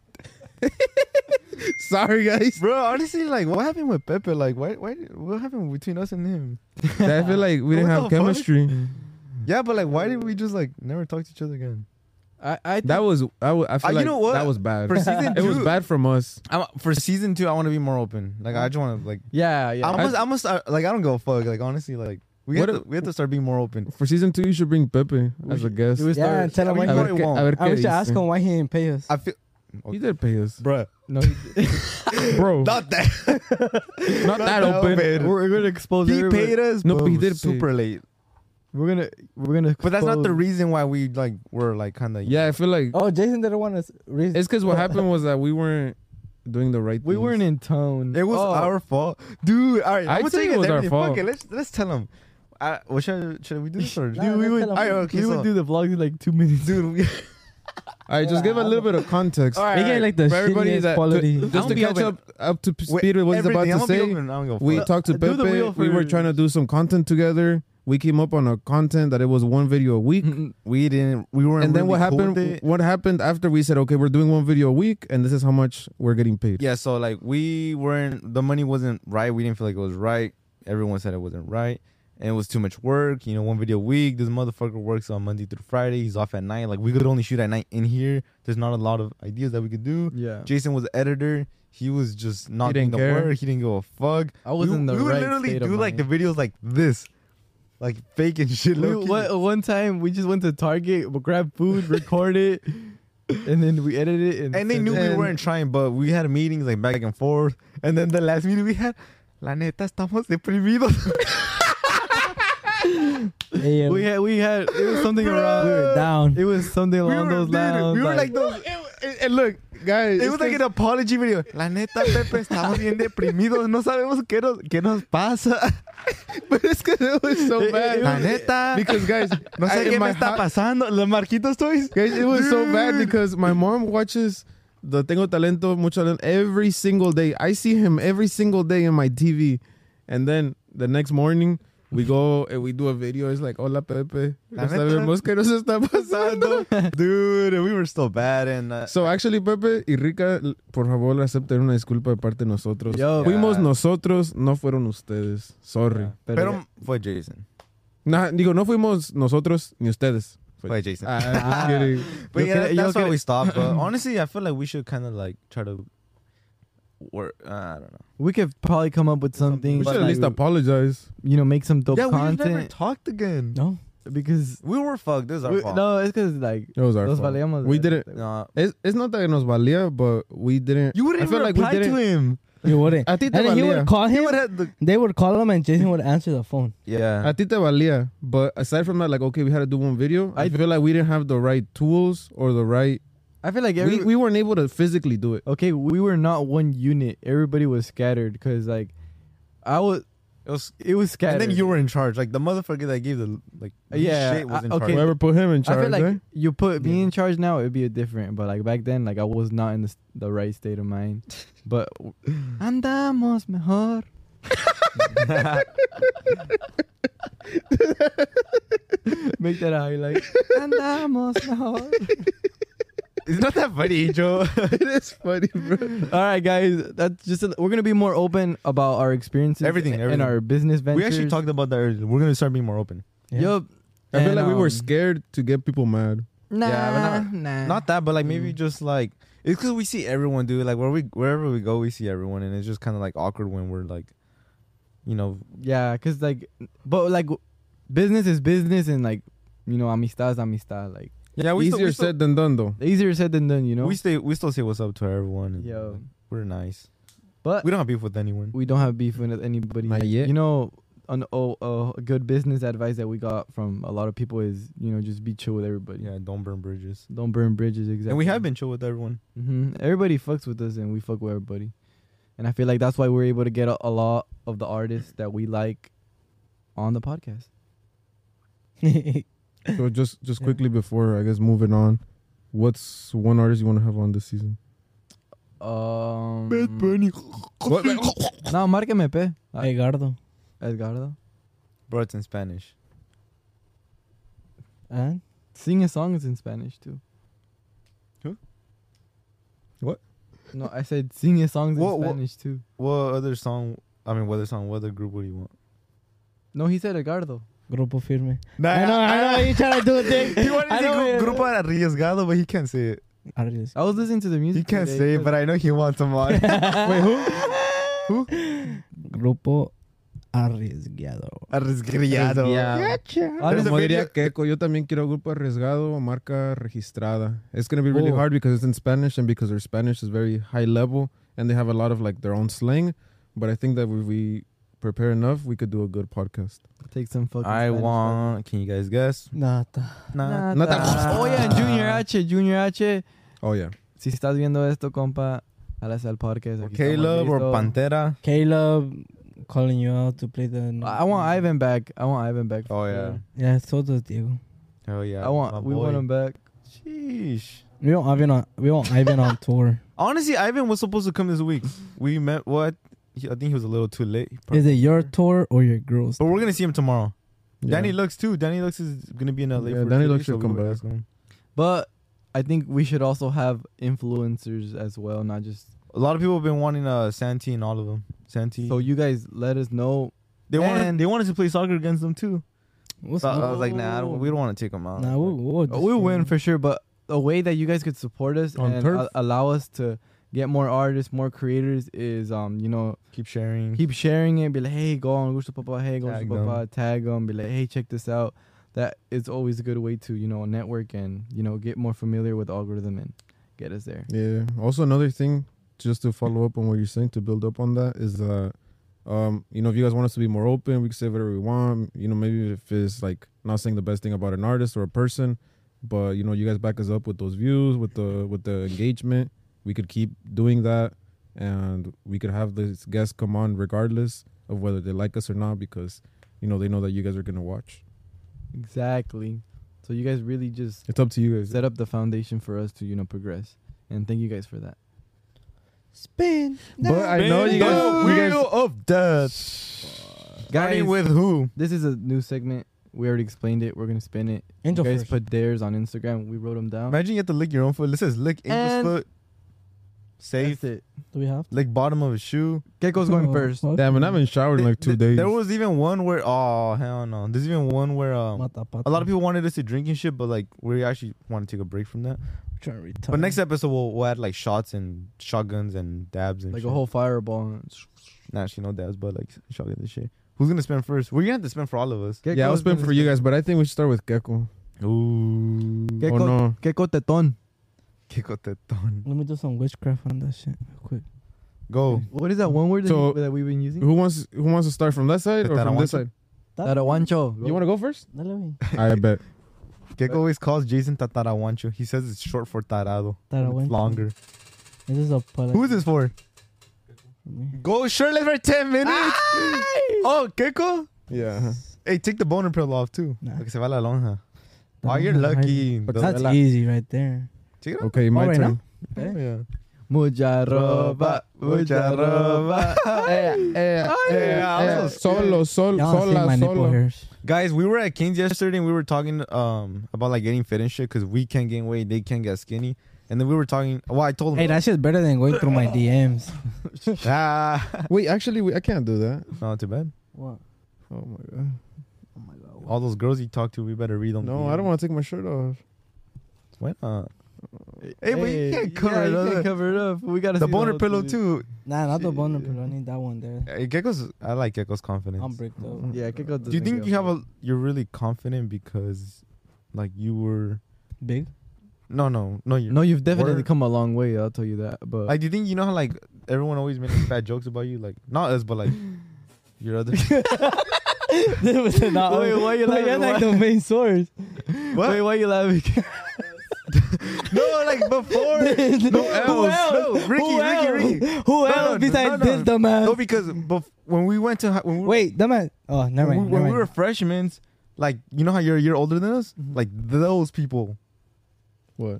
Sorry, guys. Bro, honestly, like, what happened with Pepe? Like, why, why, what happened between us and him? I feel like we didn't What have the fuck? chemistry. Yeah, but like, why did we just like never talk to each other again? I, I think That was I, w- I feel Uh, you like know what? that was bad. For season It was two- bad from us. I'm, for season two, I want to be more open. Like, I just want to like, yeah, yeah. I must, I must, uh, like, I don't give a fuck. Like, honestly, like, we have, What to, if- we have to start being more open. For season two, you should bring Pepe as a guest. We Yeah, start- and tell him I why mean, A you he, know ver it qué- won't. a ver I qué wish to dice. ask him why he didn't pay us. I feel, He did pay us, bruh, No, he- bro. not that, Not that open. we're, we're gonna expose. He everybody. paid us, No, but but he he did pay. super late. We're gonna, we're gonna. But that's not the expose- reason why we like were like kind of Yeah, I feel like Oh, Jason didn't want to. Re- it's because what happened was that we weren't doing the right. We things. weren't in tone. It was Oh, our fault, dude. All right, I'd I'm gonna say take it was our everything. fault. Fuck it, let's let's tell him. Uh, what should should we do this or Nah, Dude, we let's would, tell him. Alright, okay, we so- would do the vlog in like two minutes. dude? We, All right, just give a little bit of context. All right, They get like the For everybody shittiest that quality. to, just I'll to be catch open. up up to Wait, speed with what he's about everything, to I'm gonna be say. open, I don't give a We fuck. talked to Do the Pepe. wheel We were for- trying to do some content together. We came up on a content that it was one video a week. we didn't. We weren't. And then what really cool happened? with it. What happened after we said, okay, we're doing one video a week, and this is how much we're getting paid. Yeah, so like we weren't. The money wasn't right. We didn't feel like it was right. Everyone said it wasn't right, and it was too much work. You know, one video a week. This motherfucker works on Monday through Friday. He's off at night. Like we could only shoot at night in here. There's not a lot of ideas that we could do. Yeah. Jason was the editor. He was just not He doing didn't the care. work. He didn't give a fuck. I was we, in the we would right literally state of do like the mind. videos like this, like fake and shit. We, low-key. what, one time we just went to Target, we grabbed food, record it, and then we edited it. And, And they sent knew it. we weren't trying, but we had meetings like back and forth. And then the last meeting we had, la neta, estamos deprimidos. Hey, We had, we had, it was something Bro. around. we were down. It was something we along were, those dude, lines. we were like those. And look, guys, It was like an apology video. La neta, Pepe, estamos bien deprimidos. No sabemos qué nos, qué nos pasa. but it's because it was so It- bad. it La was- neta. because guys, no I- sé in qué me my está hou- pasando. Los Marquitos toys. Guys, it was so bad Dude. because my mom watches the Tengo Talento, Mucho Talento every single day. I see him every single day in my T V. And then the next morning, we go and we do a video. It's like, hola, Pepe. La No neta. sabemos qué nos está pasando. Dude, we were still bad. And uh, So, actually, Pepe y Rica, por favor, acepten una disculpa de parte de nosotros. Yo. Fuimos Yeah. nosotros, no fueron ustedes. Sorry. pero fue Jason. Nah, digo, no fuimos nosotros ni ustedes. Fue Jason. Ah, just kidding. But Yo yeah, quiero- yo that's why quiero- we stopped. But honestly, I feel like we should kind of like try to work. Uh, I don't know. we could probably come up with something. We but should at like, least apologize. you know, make some dope Yeah, we just never content talked again. No. because We were fucked. This is our we, fault. no, it's because like It was our Los fault. valíamos We de- didn't. No. It's, it's not that nos valía, but we didn't. You wouldn't I feel even like we reply didn't. to him. You wouldn't. A ti te And then he valía. would call He him. would have the They would call him, and Jason would answer the phone. yeah. A ti te valía. But aside from that, like, okay, we had to do one video. I, I- feel like we didn't have the right tools or the right. I feel like every, We, we weren't able to physically do it. okay, we were not one unit. Everybody was scattered because like I was, It was, it was scattered. and then you were in charge. Like the motherfucker that gave the like Yeah, shit was in I- charge. okay. Whoever put him in I charge. feel like eh? you put me in charge now, it'd be a different. But like back then, like I was not in the, s- the right state of mind. But andamos mejor. Make that a highlight. Andamos mejor. It's not that funny, Joe. It is funny, bro. All right, guys. That's just a, we're gonna be more open about our experiences, Everything, and everything. our business ventures. we actually talked about that earlier. We're gonna start being more open. Yup. I feel And, like we were um, scared to get people mad. Nah, Yeah, but not- nah. Not that, but like maybe Mm. just like it's because we see everyone do it. Like where we wherever we go, we see everyone, and it's just kind of like awkward when we're like, you know, Yeah, cause like, but like, business is business, and like, you know, amistad is amistad. Like, Yeah, we Easier still, we still, said than done, though. Easier said than done, you know. we stay we still say what's up to everyone. And, Yo. like, we're nice. But We don't have beef with anyone. we don't have beef with anybody. Not yet. You know, an oh, uh, a good business advice that we got from a lot of people is, you know, just be chill with everybody. Yeah, don't burn bridges. Don't burn bridges. Exactly. And we have been chill with everyone. hmm Everybody fucks with us, and we fuck with everybody. And I feel like that's why we're able to get a, a lot of the artists that we like on the podcast. So just just Yeah. quickly before I guess moving on, what's one artist you want to have on this season? Um, What? No, márqueme, pe. Edgardo. Edgardo. Bro, it's in Spanish. And Sing a song is in Spanish too. Who? What? No, I said sing a song in What- what- Spanish too. What other song? I mean, what other song? What other group would you want? No, he said Edgardo. Grupo Firme. Nah, I know, I know. You trying to do a thing. He wanted I to know, say yeah. gru- Grupo Arriesgado, but he can't say it. Arriesgado. I was listening to the music. He can't today say it, 'cause- but I know he wants him on. Wait, who? Grupo Arriesgado. Arriesgado. Honestly, Como diría Keiko, yo también quiero grupo arriesgado, marca registrada. It's going to be really Oh. hard because it's in Spanish and because their Spanish is very high level and they have a lot of like their own slang. But I think that if we prepare enough, we could do a good podcast. Take some fucking. I Spanish want. Can you guys guess? Nata. Nah. Not that- classes. Oh yeah, Junior H, Junior H. Oh, yeah. Si estás viendo esto, compa, jálase al podcast. Aquí Caleb estamos or listos. Pantera? Caleb calling you out to play the. I want Ivan back. I want Ivan back. Oh, for yeah. sure. Yeah, so does Diego. Hell yeah. I want. my We boy. want him back. Sheesh. We want Ivan on. We want Ivan on tour. Honestly, Ivan was supposed to come this week. We met what? He- I think he was a little too late. He probably- Is it your tour or your girls? But we're gonna see him tomorrow. Yeah. Danny Lux too. Danny Lux is gonna be in L A. Yeah, for Danny two Lux days, should so come we'll back. ask him. But I think we should also have influencers as well, not just. A lot of people have been wanting uh Santi and all of them. Santi. So you guys let us know. they wanted and- they wanted to play soccer against them too. What's So I up? was like, nah, I don't, we don't want to take them out. Nah, we'll, we'll, Uh, We'll win for sure, but a way that you guys could support us On and turf? a- allow us to get more artists, more creators is, um, you know, Keep sharing. keep sharing it. Be like, hey, go on Gusto Papa. Hey, go Tag Gusto Papa. Tag them. Be like, hey, check this out. That is always a good way to, you know, network and, you know, get more familiar with the algorithm and get us there. Yeah. Also, another thing, just to follow up on what you're saying, to build up on that, is that, um, you know, if you guys want us to be more open, we can say whatever we want. You know, maybe if it's like not saying the best thing about an artist or a person, but you know, you guys back us up with those views, with the with the engagement. We could keep doing that, and we could have this guests come on regardless of whether they like us or not, because you know they know that you guys are gonna watch. Exactly. So you guys really just It's up to you guys. set up the foundation for us to, you know, progress. And thank you guys for that. Spin. But I know you guys. You guys of death. Starting with who? This is a new segment. We already explained it. We're gonna spin it. Angel you guys first. put theirs on Instagram. We wrote them down. Imagine you have to lick your own foot. It says lick Angel's And- foot. Safe. That's it. Do we have? Lick bottom of his shoe. Gecko's going Oh, first. fuck. damn, and I haven't showered in like two Th- days. There was even one where oh hell no. There's even one where um Mata pata. a lot of people wanted us to drink and shit, but like we actually want to take a break from that. Trying to retard. But next episode we'll, we'll add like shots and shotguns and dabs and Like shit. a whole fireball. Nah, actually no dabs, but like shotguns and shit. Who's gonna spend first? We're gonna have to spend for all of us. Yeah, I'll spin for you guys, but I think we should start with Gecko. Ooh. Gecko, Oh no. Gecko Teton. Kiko Teton. Let me do some witchcraft on that shit real quick. Go. What is that one word that, So- you- that we've been using? Who wants Who wants to start from that side or from this Tarawancho? side? Tarawancho. You want to go first? Dale, güey. I bet. Kiko always calls Jason Tatarawancho. He says it's short for tarado. Tarawancho. It's longer. This is a pala- Who is this for? for me. Go shirtless for ten minutes. Oh, Kiko. Yeah. Hey, take the boner pill off too. Nah. Porque se va la lonja. Oh, That's you're not lucky. But The- That's Rela- easy right there. Check it out. Okay, my right turn. Oh, yeah. Mucha ropa, mucha ropa. Eh, eh, Oh, yeah, eh, I'm eh, so Solo, sol, Y'all don't see sola, my nipple solo. hairs. Guys, we were at King's yesterday and we were talking um about like getting fit and shit because we can't gain weight, they can't get skinny. And then we were talking. Well, I told Hey, him. that shit's better than going through my D Ms. ah, Wait, actually, we, I can't do that. not too bad. What? Oh my god. Oh my god. All those girls you talk to, we better read them. No, I don't want to take my shirt off. Why not? Hey, but you can't cover yeah, it you up. can't cover it up. We gotta The see boner whole pillow thing. too. Nah, not the boner pillow. I need that one there. Hey, Gecko's. I like Gecko's confidence. I'm bricked up. Yeah, Gecko. Do you think you have a? You're really confident because, like, you were Big. No, no, no. You're No, you've definitely Word. come a long way. I'll tell you that. But like. Do you think you know how like everyone always makes bad jokes about you? Like not us, but like your other. There was not. Wait, why you Like, laughing? that's like Why- the main source. What? Wait, why you laughing? No, like before. Who else? else? No, Ricky, Who Ricky, else? Ricky. Who No, else no, besides no, no. this dumbass? No, because bef- when we went to hi- when we, Wait, dumbass. Oh, never when, mind. we, when never we were mind. freshmen, like you know how you're a year older than us, like those people. What?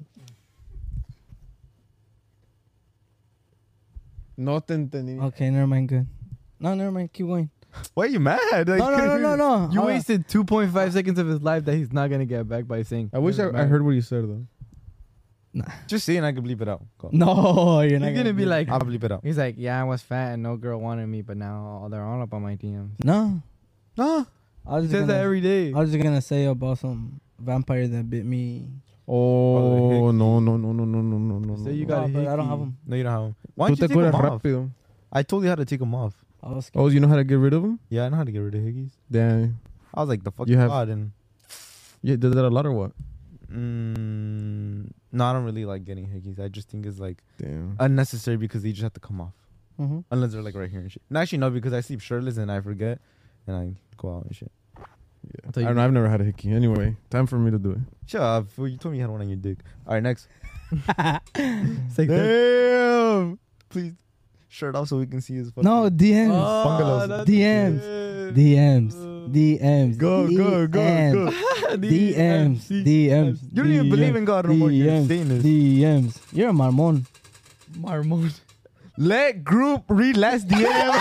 No te entendí. Okay, never mind. Good. No, never mind. Keep going. Why are you mad? Like, No, no, no, no, no. You Uh, wasted two point five seconds of his life that he's not gonna get back by saying. I wish I, I heard what you said though. Just saying, I can bleep it out. Go. No, you're You're not gonna be do like, I'll bleep it out. he's like, yeah, I was fat and no girl wanted me, but now they're all up on my D Ms. that. No, No, I was He just says gonna, that every day. I was just gonna say about some vampire that bit me. Oh, no, no, no, no, no, no, no, no. Say you no. got No, a but I don't hickey. have them. no, you don't have them. Why Tú don't te you take them curas off? rápido. I told you how to take them off. I was Oh, you know how to get rid of them? Yeah, I know how to get rid of hickeys. Damn. I was like the fuck You have- god and You did that a lot or what? mm, no, I don't really like getting hickeys. I just think it's like Damn. unnecessary because they just have to come off. Mm-hmm. Unless they're like right here and shit. And actually no, because I sleep shirtless and I forget and I go out and shit. Yeah. tell I you- don't know. I've never had a hickey. Anyway, time for me to do it. Shut up, fool. You told me you had one on your dick. All right, next. It's like that. Damn. Please shirt off so we can see his fucking No, D Ms. Oh, Bungalows. that's D Ms. good. D Ms. D Ms. Go, go, go, go. D Ms. D Ms. You don't even believe in God no more. You're saying this. D Ms. You're a marmon. Marmon. Let group read last D M.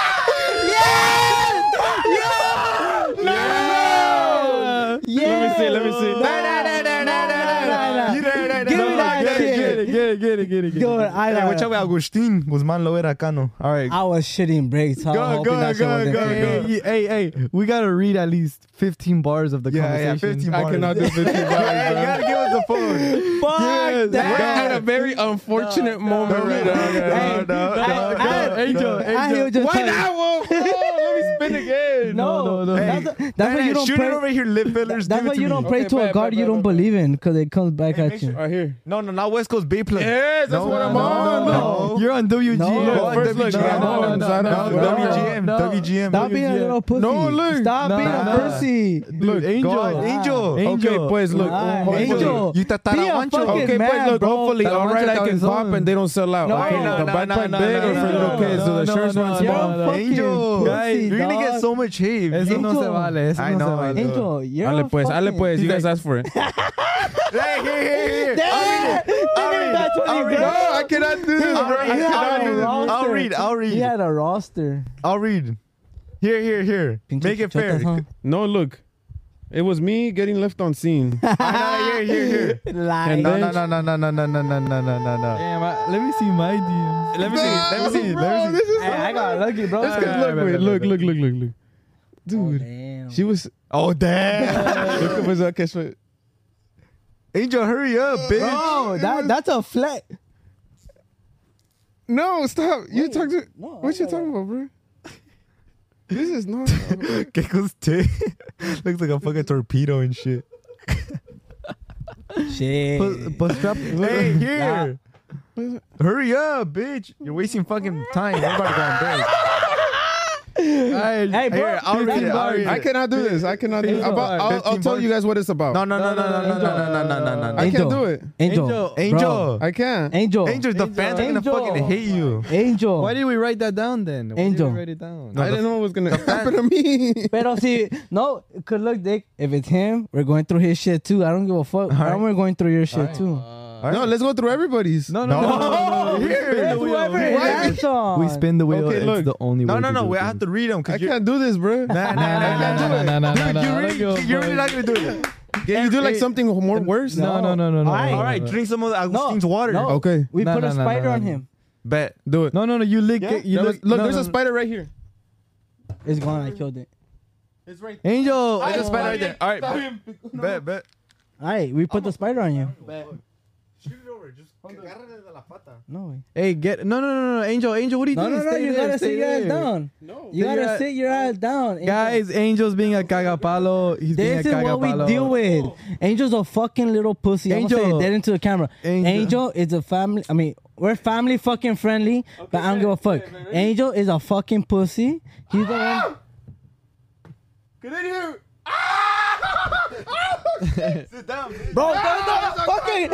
Yeah. Let me see. Let me see. No, no, no, no, no, no, no, no. You know, no, no, Give no, me no, that get it, shit. get it, Get it, get it, get it, get it. Dude, I, Hey, watch out with Agustin. Guzman lo era cano. All right. I was shitting bricks. Huh? Go, hoping go, that shit go, wasn't go, fake. go. Hey, hey, hey, we gotta read at least fifteen bars of the Yeah, yeah, conversation. fifteen I bars. cannot do fifteen Hey, bars, you bro. gotta give us the phone. Fuck Yes, that. We're at a very unfortunate moment right now. No, guys. no, I- no, I- no, Angel, no. Angel. I hear just Why tell you- not? Whoa, bro, let me spin again. No, no, no. That's, Hey, that's why hey, you don't shoot pray. it over here, lip fillers. That's Give why it to you don't me. pray Okay, to a bet, God bet, you bet, don't bet. believe in, because it comes back Hey, at make you. sure- Right here. No, no, not West Coast Bay Plus. Yes, that's No, what I'm no, on. no, Look. no. You're on W G M. No. Look, first look. No, No, no, no, no, no, no, no, W G M, no. W G M. Stop being a little pussy. No, look. Stop Nah, being nah. a pussy. Look, Angel. God, Angel. Angel. Okay, pues look. Nah, hopefully- Angel. You tatara Be a wancho. fucking Okay, man, pues look. bro. Hopefully, Pero all right, I wancho can cabezón. pop and they don't sell out. No, okay, no, the no, backpack no, no, big or no, for no, little kids? Do the no, shirts no, want no, You're small? a no. fucking Angel. pussy, You're gonna get dog. so much hate. Eso no Angel. se vale. Eso I no know, se I vale. know. Angel, you're Ale a pues, ale fucking- pues. You He's guys like- asked for it. Hey, here, here, here. Damn! I'll read it. I'll read it. That's what I'll he read it. got. No, I cannot do this, I'll bro. read I it. cannot I'll do read this. it. roster. I'll read. I'll read. He had a roster. I'll read. Here, here, here. Pinche Make it fair. chichotas, huh? No, look. It was me getting left on scene. I know, here, here, here. Lie. And No, then- no, no, no, no, no, no, no, no, no, no, no. Damn, I, let me see my D Ms. Let me see. Let me see. Let me see. Hey, I got lucky, bro. It's 'cause look, wait, look, look, look, look, look. Oh, Dude, damn. she was. Oh damn! Look, was that catch it? Angel, hurry up, bitch. Bro, that, that's a flat. No, stop. You Wait, talk to. no, What I you got talking about, bro? This is not. Gecko's dick looks like a fucking torpedo and shit. Shit. But, but strap. Hey, here. Hurry up, bitch. You're wasting fucking time. We're about to go on break. Hey, Hey, bro. Here, I'll read it. I'll read it. I cannot do this. I cannot do it. Angel, About, I'll, I'll fifteen tell bucks. you guys what it's about. No, no, no, no, no, no, no, no, no, no, no, no. I Angel. can't do it. Angel. Angel. Angel. I can't. Angel. Angel, the fans are gonna Angel. fucking hate you. Angel. Why did we write that down then? Why Angel. Did we write it down? I didn't know what was gonna happen to me. Pero si, no, cause look, Dick, if it's him, we're going through his shit too. I don't give a fuck. right. And we're going through your shit too. No, let's go through everybody's. No, no, no, no, no, no. We Here. spin the wheel. Whoever it Why? lands on. We spin the wheel. Okay, It's look. the only No, way. no, to no. do We it. have to read them. I can't do this, bro. Nah, nah, nah, nah, nah, nah, nah, Dude, nah, you nah, really, nah, you're really nah, not gonna do it. Can you do like something more worse? No, no, no, no, no. All right. All right, drink some of Agustin's water. no. Okay, We No, put no, a no, spider no, on no. him. Bet. do it. No, no, no. You lick Yeah? it. You No, lick. look, no, there's no, a spider right here. It's gone. I killed it. Angel. There's a Oh. spider right there. All right, bet, bet, bet. All right, we put the spider on you. Shoot it over. Just No. Hey, get no, no, no, no, Angel, Angel, what are you No, doing? no, no. Stay You there, gotta stay sit your ass there. down. No. You Sit your gotta ass- sit your ass down. Angel. Guys, Angel's being a cagapalo. He's This is being a what we cagapalo. deal with. Angel's a fucking little pussy. I'm gonna say Angel. it dead into the camera. Angel. Angel is a family. I mean, we're family fucking friendly, but I don't give a fuck. Angel is a fucking pussy. He's the one. Get in here. Sit down, bitch. Bro, that's not fucking.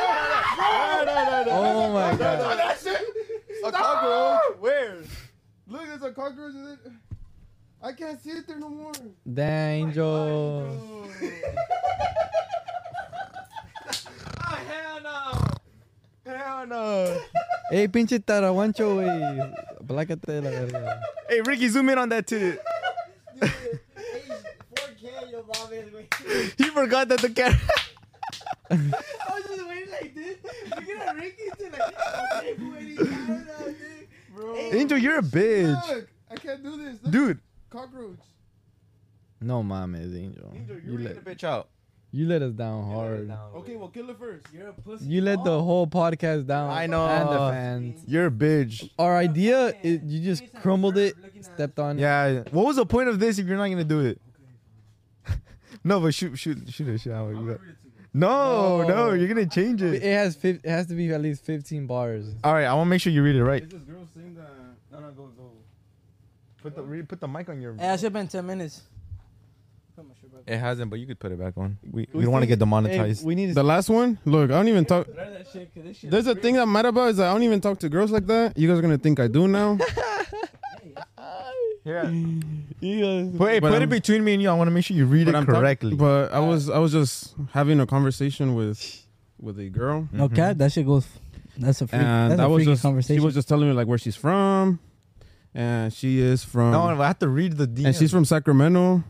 Oh my god. A cockroach. Where? Look, there's a cockroach. in it. I can't see it there no more. Damn, Angel. Oh, hell no. Hell no. Hey, pinche tarahuancho, wey. Plácate la verga. Hey, Ricky, zoom in on that too. He forgot that the camera. I was just waiting like this. You get a Ricky to like, okay, waiting, bro. Angel, you're a bitch. Look, I can't do this. Look, Dude. cockroach. No mames, Angel. Angel, You you're let, the bitch out. you let us down hard. Okay, well, kill it first. You're a pussy. You let the whole podcast down. I know. And the fans. You're a bitch. Our idea, is you just crumbled it, stepped on it. Yeah. What was the point of this if you're not gonna do it? No, but shoot, shoot, shoot a shot. You got- No, No. no, you're gonna change It it. has fif- it has to be at least fifteen bars. All right, I want to make sure you read it right. This girl saying that. No, no, go, go. Put the read, put the mic on your. Hey, I should have been ten minutes. It hasn't, but you could put it back on. We, we, We don't want to still- get demonetized. Hey, we need The to. last one? Look, I don't even talk. That shit, 'cause this shit There's a thing that I'm mad about is that I don't even talk to girls like that. You guys are gonna think I do now. Yeah. You Put, hey, But put I'm- it between me and you. I want to make sure you read But it I'm talk- correctly. but I was I was just having a conversation with with a girl, No cap, that shit goes. That's a freak. and that's that a was freaky just conversation. she was just telling me like where she's from, and she is from no, I have to read the D M. and she's from Sacramento.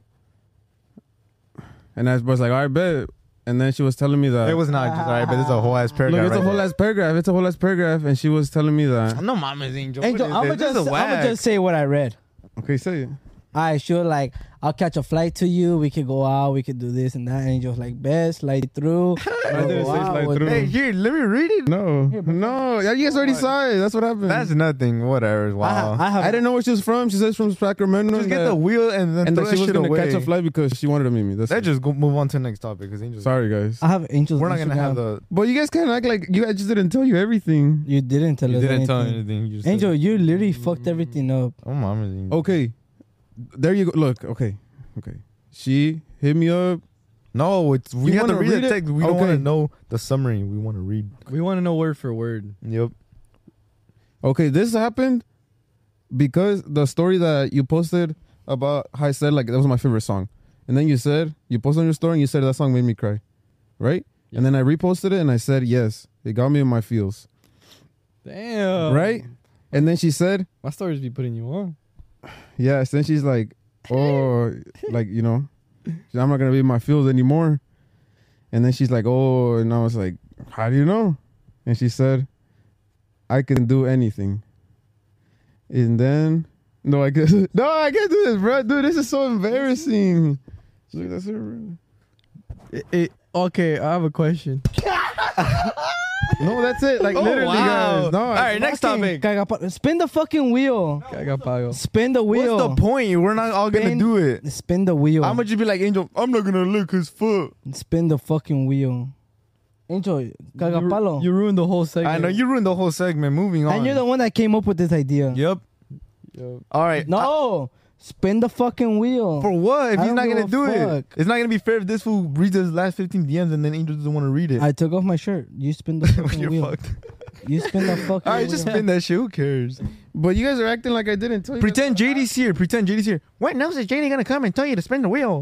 And I was like, all right, bet. And then she was telling me that It was not just all right, but it's a whole ass look, paragraph. it's a right whole there. ass paragraph. It's a whole ass paragraph, and she was telling me that. No, mama's angel. Angel, What I'm is gonna this? This just, is I'm whack. gonna just say what I read. Okay, say it. I sure like I'll catch a flight to you. We could go out. We could do this and that. And Angel's like, best slide through. I didn't say slide what- through. Hey, here, let me read it. No, no, yeah, you guys already saw it. That's what happened. That's nothing. Whatever. I, Wow. ha- I have. I didn't know where she was from. She says from Sacramento. just and get that- the wheel and then and throw that that she was shit gonna away. catch a flight because she wanted to meet me. That's Let's it. just go move on to the next topic because Angel's. Sorry, guys. I have Angel's. We're not gonna Instagram. have the. But you guys can't act like you. I just didn't tell you everything. You didn't tell You us didn't anything. tell anything. You just Angel, said- you literally fucked everything up. Oh, mama's angel. Okay, there you go. Look, okay, okay. She hit me up. No, it's we You have to wanna read, read the it? text. We don't want to Okay. know the summary. We want to read. We want to know word for word. Yep. Okay, this happened because the story that you posted about how I said like that was my favorite song, and then you said you posted on your story and you said that song made me cry, right? And then I reposted it and I said yes, it got me in my feels, Damn. right? And then she said My stories be putting you on. yes. Then she's like, oh, like you know, I'm not gonna be in my feels anymore. And then she's like, oh, and I was like, how do you know? And she said, I can do anything. And then, no, I guess, no, I can't do this, bro. Dude, this is so embarrassing. Look, that's it. It, it, okay, I have a question. No, that's it. Like, literally, guys. No, All right, next Fucking topic. cagapa- Spin the fucking wheel. Cagapago. Spin the wheel. What's the point? We're not all gonna Spin- do it. Spin the wheel. I'm gonna just be like Angel. I'm not gonna lick his foot. Spin the fucking wheel. Angel, cagapalo. You ruined the whole segment. I know you ruined the whole segment. Moving on. And you're the one that came up with this idea. Yep. Yo. All right. No, spin the fucking wheel. For what? If I he's don't not give gonna a do it, fuck. it's not gonna be fair if this fool reads his last fifteen D Ms and then Angel doesn't want to read it. I took off my shirt. You spin the fucking You're wheel. fucked. You spin the fucking All right, wheel. just spin that shit. Who cares? But you guys are acting like I didn't tell you. Pretend J D's here. Pretend J D's here. When else is J D gonna come and tell you to spin the wheel?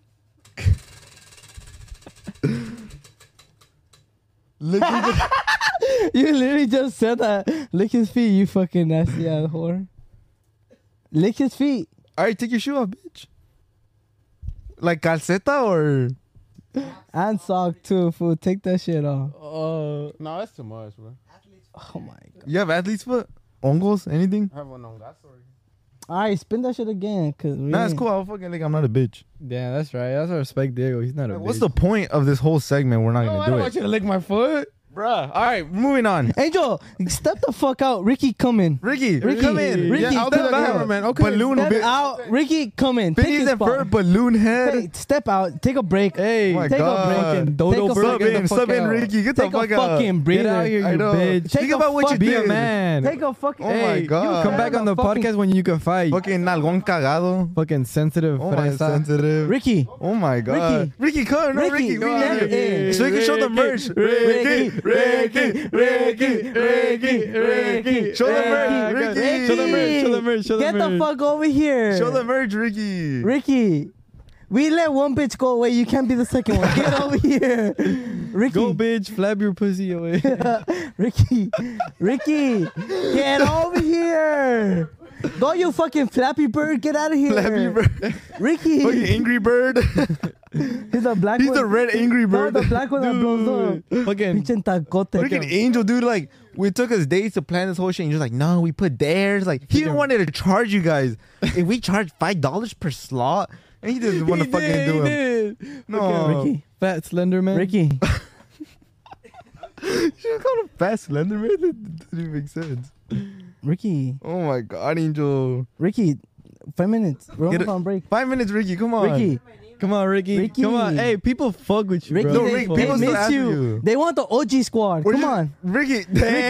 Lick his- You literally just said that. Lick his feet, you fucking nasty ass whore. Lick his feet. All right, take your shoe off, bitch. Like calceta or And sock too, fool. Take that shit off. Uh, No, that's too much, bro. Oh my god. you have athlete's foot, ongles, anything? I have one on that story. Alright, spin that shit again. Cause we Nah, it's ain't- cool. I'll fucking like I'm not a bitch. yeah, that's right. That's I respect Diego. He's not a. Like, what's bitch. the point of this whole segment? We're not No, I gonna don't do want it. you to lick my foot. Bruh. All right, moving on. Angel, step the fuck out. Ricky, come in. Ricky, Ricky, come in. Ricky, yeah, I'll step do the out. cameraman. Okay. Balloon. Step bit- out. Ricky, come in. Take Phineas his and Ferb, spot. balloon head. Hey, step out. Take a break. Hey, Oh my take God. a break. Fucking dodo Take a bird, Sub get the in, fuck sub in, out. Ricky. Get Take the a fuck out. fucking breather. Get out here, I you know. bitch. Take Think a about what you fuck- Be a did. man. Take a fucking. Oh my Hey, God. come back on the Fucking- podcast when you can fight. Fucking nalgón cagado. Fucking sensitive. Oh my, fresa. sensitive. Ricky. Oh my God. Ricky, come. No, Ricky, Ricky. we yeah, need it. yeah. So we can show the merch. Ricky, Ricky, Ricky, Ricky, Ricky. Show the merch, Ricky. Ricky. Show the merch, show the merch, show the Get the merch. fuck over here. Show the merch, Ricky. Ricky. We let one bitch go away. You can't be the second one. Get over here. Ricky. Go, bitch. Flap your pussy away. Ricky. Ricky. Get over here. Go, you fucking Flappy Bird. Get out of here. Flappy Bird. Ricky. Fucking Angry Bird. He's the black He's one. the red Angry No, Bird. the black one that blows up. Fucking. Pinche tacote. Freaking Angel, dude, like, we took us days to plan this whole shit. And you're like, no, we put theirs. Like, he even wanted to charge you guys. If we charge five dollars per slot, and he didn't want to He fucking did, do he it. did. No. Ricky. Fat slender man. Ricky. You should call him Fast Slender, man. That doesn't make sense. Ricky. Oh my God, Angel. Ricky. Five minutes. We're Get almost it- on break. Five minutes, Ricky. Come on. Ricky. Come on, Ricky. Ricky. Come on. Hey, people fuck with you, Ricky, bro. No, they, Rick, they people still miss after you. you. They want the O G squad. We're Come just- on. Ricky.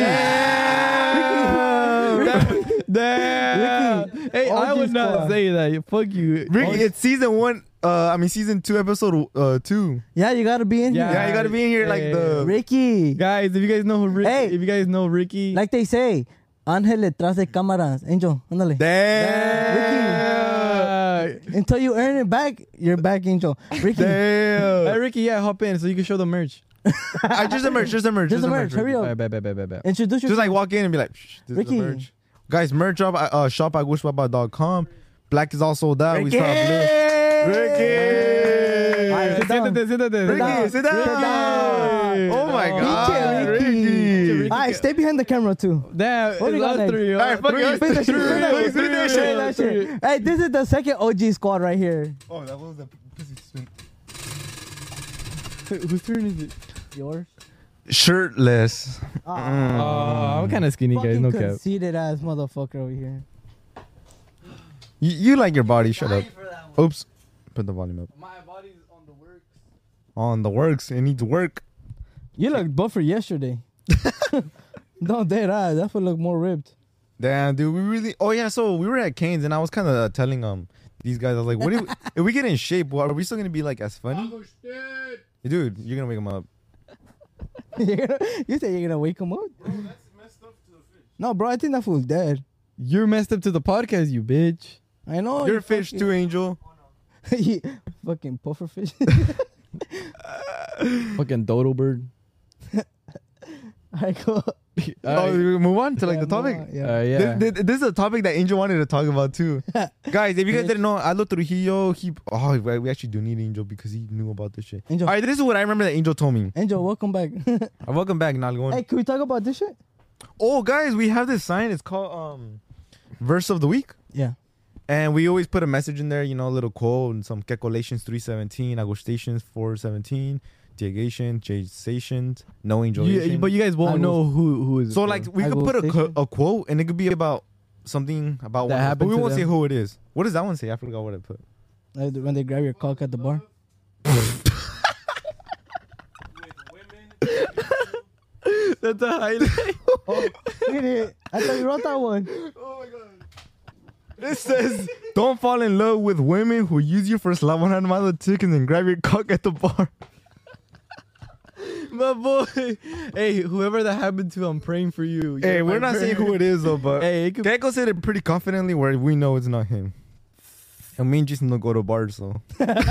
Damn. Damn. Ricky. Hey, I O G would not squad. say that. Fuck you. Ricky, Oh, it's season one. Uh, I mean, season two, episode uh two. Yeah, you gotta be in Yeah. Yeah, you gotta be in here like Hey. the. here. Ricky. guys, if you guys know who Ricky, Hey. if you guys know Ricky, Like they say, Ángel detrás de cámaras. Angel, ándale. Damn. Until you earn it back, you're back, Angel. Ricky. hey Damn. Ricky, yeah, hop in so you can show the merch. I just emerge, just emerge, Just emerge. Hurry All up. right, bet, bet, bet, bet, bet. Introduce Just yourself. like walk in and be like, Shh, this Ricky. is the merch. Guys, merch shop, uh, shop at wishbaba dot com. Black is all sold out. We Ricky. still have blue. Ricky. All right, sit down. Siéntate, siéntate. Ricky, sit down. Sit down. Oh my Pinche God, Ricky. Ricky. All right, stay behind the camera too. Damn, What do you it's got us next? three. All right, fuck Three. it. Spin that shit, spin that shit, Spin that spin that shit. shit. Hey, this is the second O G squad right here. Oh, that was the pussy spin. Whose turn is it? Yours. Shirtless. Oh, I'm kind of skinny, guys. Fucking No cap. conceited ass motherfucker over here. You, you like your body. Shut up. Oops. Put the volume up. My body's on the works. On the works. It needs work. You looked buffer yesterday. No, dead ass. That would look more ripped. Damn, dude. We really. Oh, yeah. So we were at Cane's and I was kind of telling um these guys, I was like, what if, if we get in shape, what, are we still going to be like as funny? Dude, you're going to wake them up. You're gonna- you say you're gonna wake him up? No, bro. I think that fool's dead. You're messed up to the podcast, you bitch. I know. You're you a fish fucking- too, Angel. He- fucking puffer fish. Fucking dodo bird. I go. Oh, we move on to like Yeah, the topic. move on, yeah. Uh, yeah. This, this, this is a topic that Angel wanted to talk about too. Guys, if you guys didn't know, Aldo Trujillo, he oh we we actually do need Angel because he knew about this shit. Angel. All right, this is what I remember that Angel told me. Angel, welcome back. Uh, welcome back, Nalgon. Hey, can we talk about this shit? Oh, guys, we have this sign. It's called um, Verse of the Week. Yeah. And we always put a message in there, you know, a little quote and some Kekolations three seventeen, Agostations four seventeen, Diegation, Jasations, no You, Angel. but you guys won't I know will- who who is. So it like for. we could put a, Agostation. co- a quote and it could be about something about That one of us, but happened we to won't say them. who it is. What does that one say? I forgot what I put. Like when they grab your cock at the bar. That's a highlight. Oh, look at it. I thought you wrote that one. It says, "Don't fall in love with women who use you for Slavonarmado chickens and grab your cock at the bar." My boy. Hey, whoever that happened to, I'm praying for you. Hey, You're we're my not saying prayer. who it is though, but Hey, it could Gecko said it pretty confidently where we know it's not him. And me and Jason don't go to bars, so.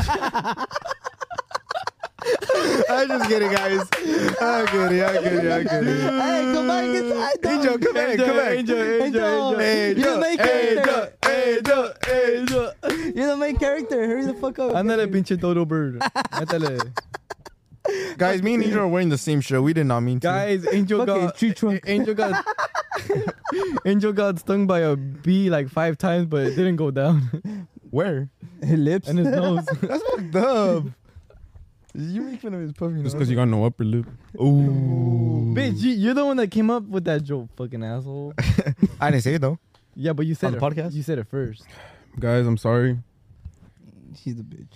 I'm just kidding, guys. I'm kidding, I'm kidding, I'm kidding. Hey, come back inside, dog. Angel, come back, come back. Angel, Angel, Angel. Angel. You're the main character. Angel, Angel, Angel. You're the main character. Hurry the fuck up. Ándale, pinche dodo bird. Métale. Guys, me and Angel are wearing the same shirt. We did not mean to. Guys, Angel Fucking got tree trunk. Angel got Angel got stung by a bee like five times, but it didn't go down. Where? His lips. And his nose. That's fucked up. You make fun of his puffy nose. Just because you got no upper lip. Ooh. Bitch, you, you're the one that came up with that joke, fucking asshole. I didn't say it though. Yeah, but you said On it. the podcast? You said it first. Guys, I'm sorry. She's a bitch.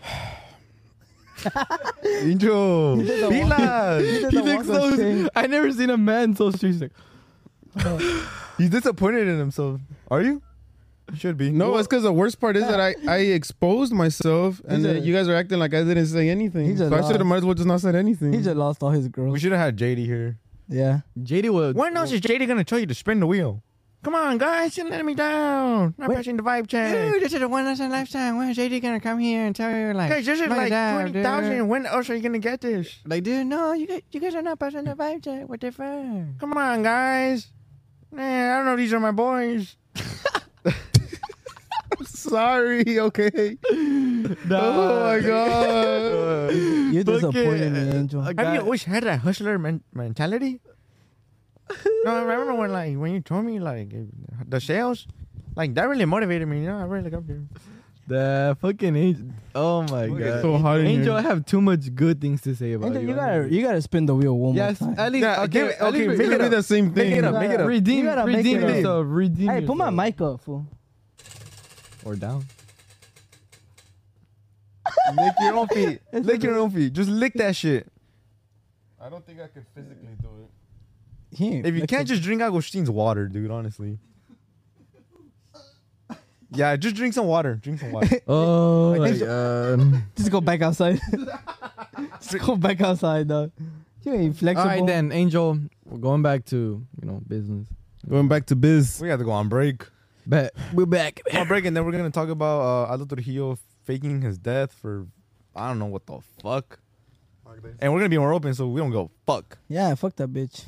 Angel. He did the Be walk- loud. he did He the thinks walk of so. shame. I never seen a man so straight. He's like, He's disappointed in himself. Are you? Should be. No, it's because the worst part is that I, I exposed myself, and He's then a- you guys are acting like I didn't say anything. He's a So I should have lost. might as well just not said anything. He just lost all his girls. We should have had J D here. Yeah. J D will. When else is J D gonna tell you to spin the wheel? Come on, guys, you're letting me down. I'm Wait. pressing the vibe check. Dude, this is a one lifetime lifetime. When is J D gonna come here and tell you like, Guys, this is knock it like down, twenty thousand. dude? When else are you gonna get this? Like, dude, no, you guys, you guys are not passing the vibe check. What the fuck? Come on, guys. Man, I don't know. These are my boys. Sorry, okay. Oh my god. You disappointed me, Angel. a Have guy- you always had that hustler men- mentality? No, I remember when like when you told me like the sales, like that really motivated me. You know, I really look up to you. The fucking angel. Oh my It's god. so hot in Angel, I here. have too much good things to say about Angel, you. you gotta, you gotta spin the wheel one Yes, more time. at least. Yeah, okay, give it- at okay, least make It's it gonna be up. the same thing. Make it up. Make it up. Redeem, You gotta make redeem it up. yourself. Redeem Hey, put my yourself. mic up, fool. Or down. Lick your own feet. Lick your own feet. Just lick that shit. I don't think I could physically do it. He ain't If you licked can't it. just drink Agustin's water, dude, honestly. Yeah, just drink some water. Drink some water. Oh Like, my Angel- god. Just go back outside. Just go back outside, dog. You ain't All flexible. right then, Angel. We're going back to you know business. Going back to biz. We have to go on break. But we're back. Go on break, and then we're gonna talk about uh, Aldo Trujillo faking his death for I don't know what the fuck. And we're gonna be more open, so we don't go fuck. Yeah, fuck that bitch.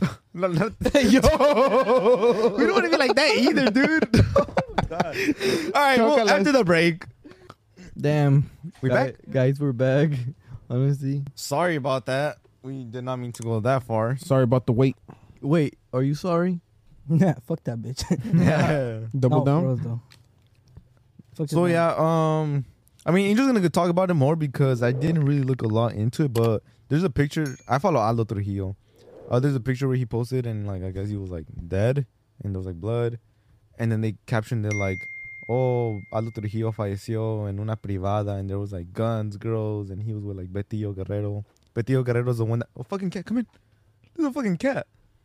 Yo, we don't want to be like that either, dude. Oh my God. All right, well, after the break, Damn. we Guy- back. Guys, we're back. Honestly. Sorry about that. We did not mean to go that far. Sorry about the wait. Wait, are you sorry? Yeah, fuck that bitch. Yeah. Double No, down. for reals, though. Fuck So his yeah, um, I mean, Angel's gonna talk about it more because I didn't really look a lot into it. But there's a picture. I follow Aldo Trujillo. Uh, there's a picture where he posted and like I guess he was like dead and there was like blood, and then they captioned it like, "Oh, Aldo Trujillo falleció en una privada," and there was like guns, girls, and he was with like Betillo Guerrero. Betillo Guerrero's the one that oh fucking cat, come in. There's a fucking cat.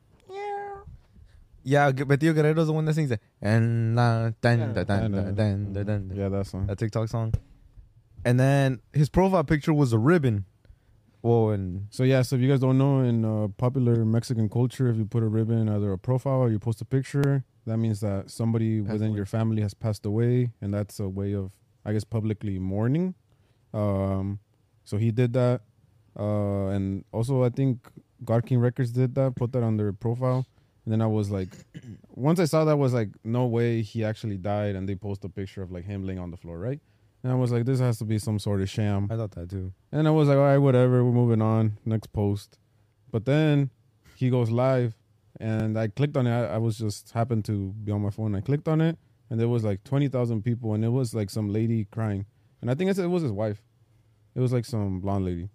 Yeah, G- Betillo Guerrero's the one that sings it. And la dun dun dun dun dun dun dun. Yeah, that song. That TikTok song. And then his profile picture was a ribbon. Well, and So yeah, so if you guys don't know, in uh, popular Mexican culture, if you put a ribbon, either a profile or you post a picture, that means that somebody Passed within away. your family has passed away, and that's a way of, I guess, publicly mourning. Um, so he did that, uh, and also I think God King Records did that, put that on their profile, and then I was like, once I saw that, I was like, no way, he actually died, and they post a picture of like him laying on the floor, right? And I was like, this has to be some sort of sham. I thought that too. And I was like, all right, whatever, we're moving on. Next post. But then he goes live, and I clicked on it. I, I was just happened to be on my phone. I clicked on it, and there was like twenty thousand people, and it was like some lady crying. And I think it was his wife. It was like some blonde lady.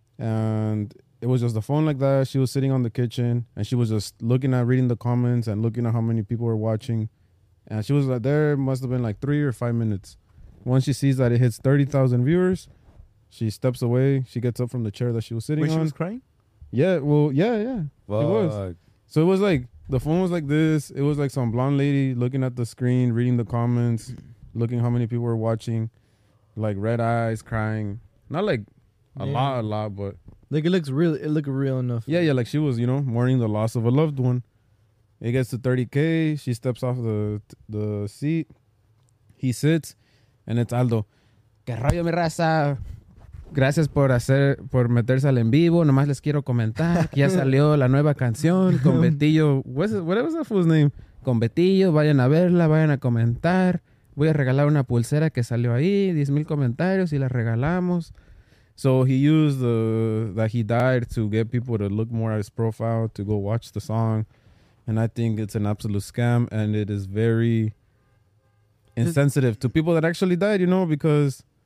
And it was just the phone like that. She was sitting on the kitchen, and she was just looking at, reading the comments, and looking at how many people were watching. And she was like, there must have been like three or five minutes. Once she sees that it hits thirty thousand viewers, she steps away. She gets up from the chair that she was sitting Wait, she on. was crying? Yeah, well, yeah, yeah. It was. Fuck. So it was like, the phone was like this. It was like some blonde lady looking at the screen, reading the comments, looking how many people were watching, like red eyes, crying. Not like a Yeah. lot, a lot, but Like it looks real. It looked real enough. yeah, yeah, like she was, you know, mourning the loss of a loved one. It gets to thirty K. She steps off the the seat. He sits, and it's Aldo. ¿Qué rollo, mi raza? Gracias por hacer, por meterse al en vivo. Nomás les quiero comentar que ya salió la nueva canción con Betillo. What's it, what was that fool's name? Con Betillo. Vayan a verla, vayan a comentar. Voy a regalar una pulsera que salió ahí. diez mil comentarios y la regalamos. So he used the that he died to get people to look more at his profile, to go watch the song. And I think it's an absolute scam, and it is very insensitive to people that actually died, you know, because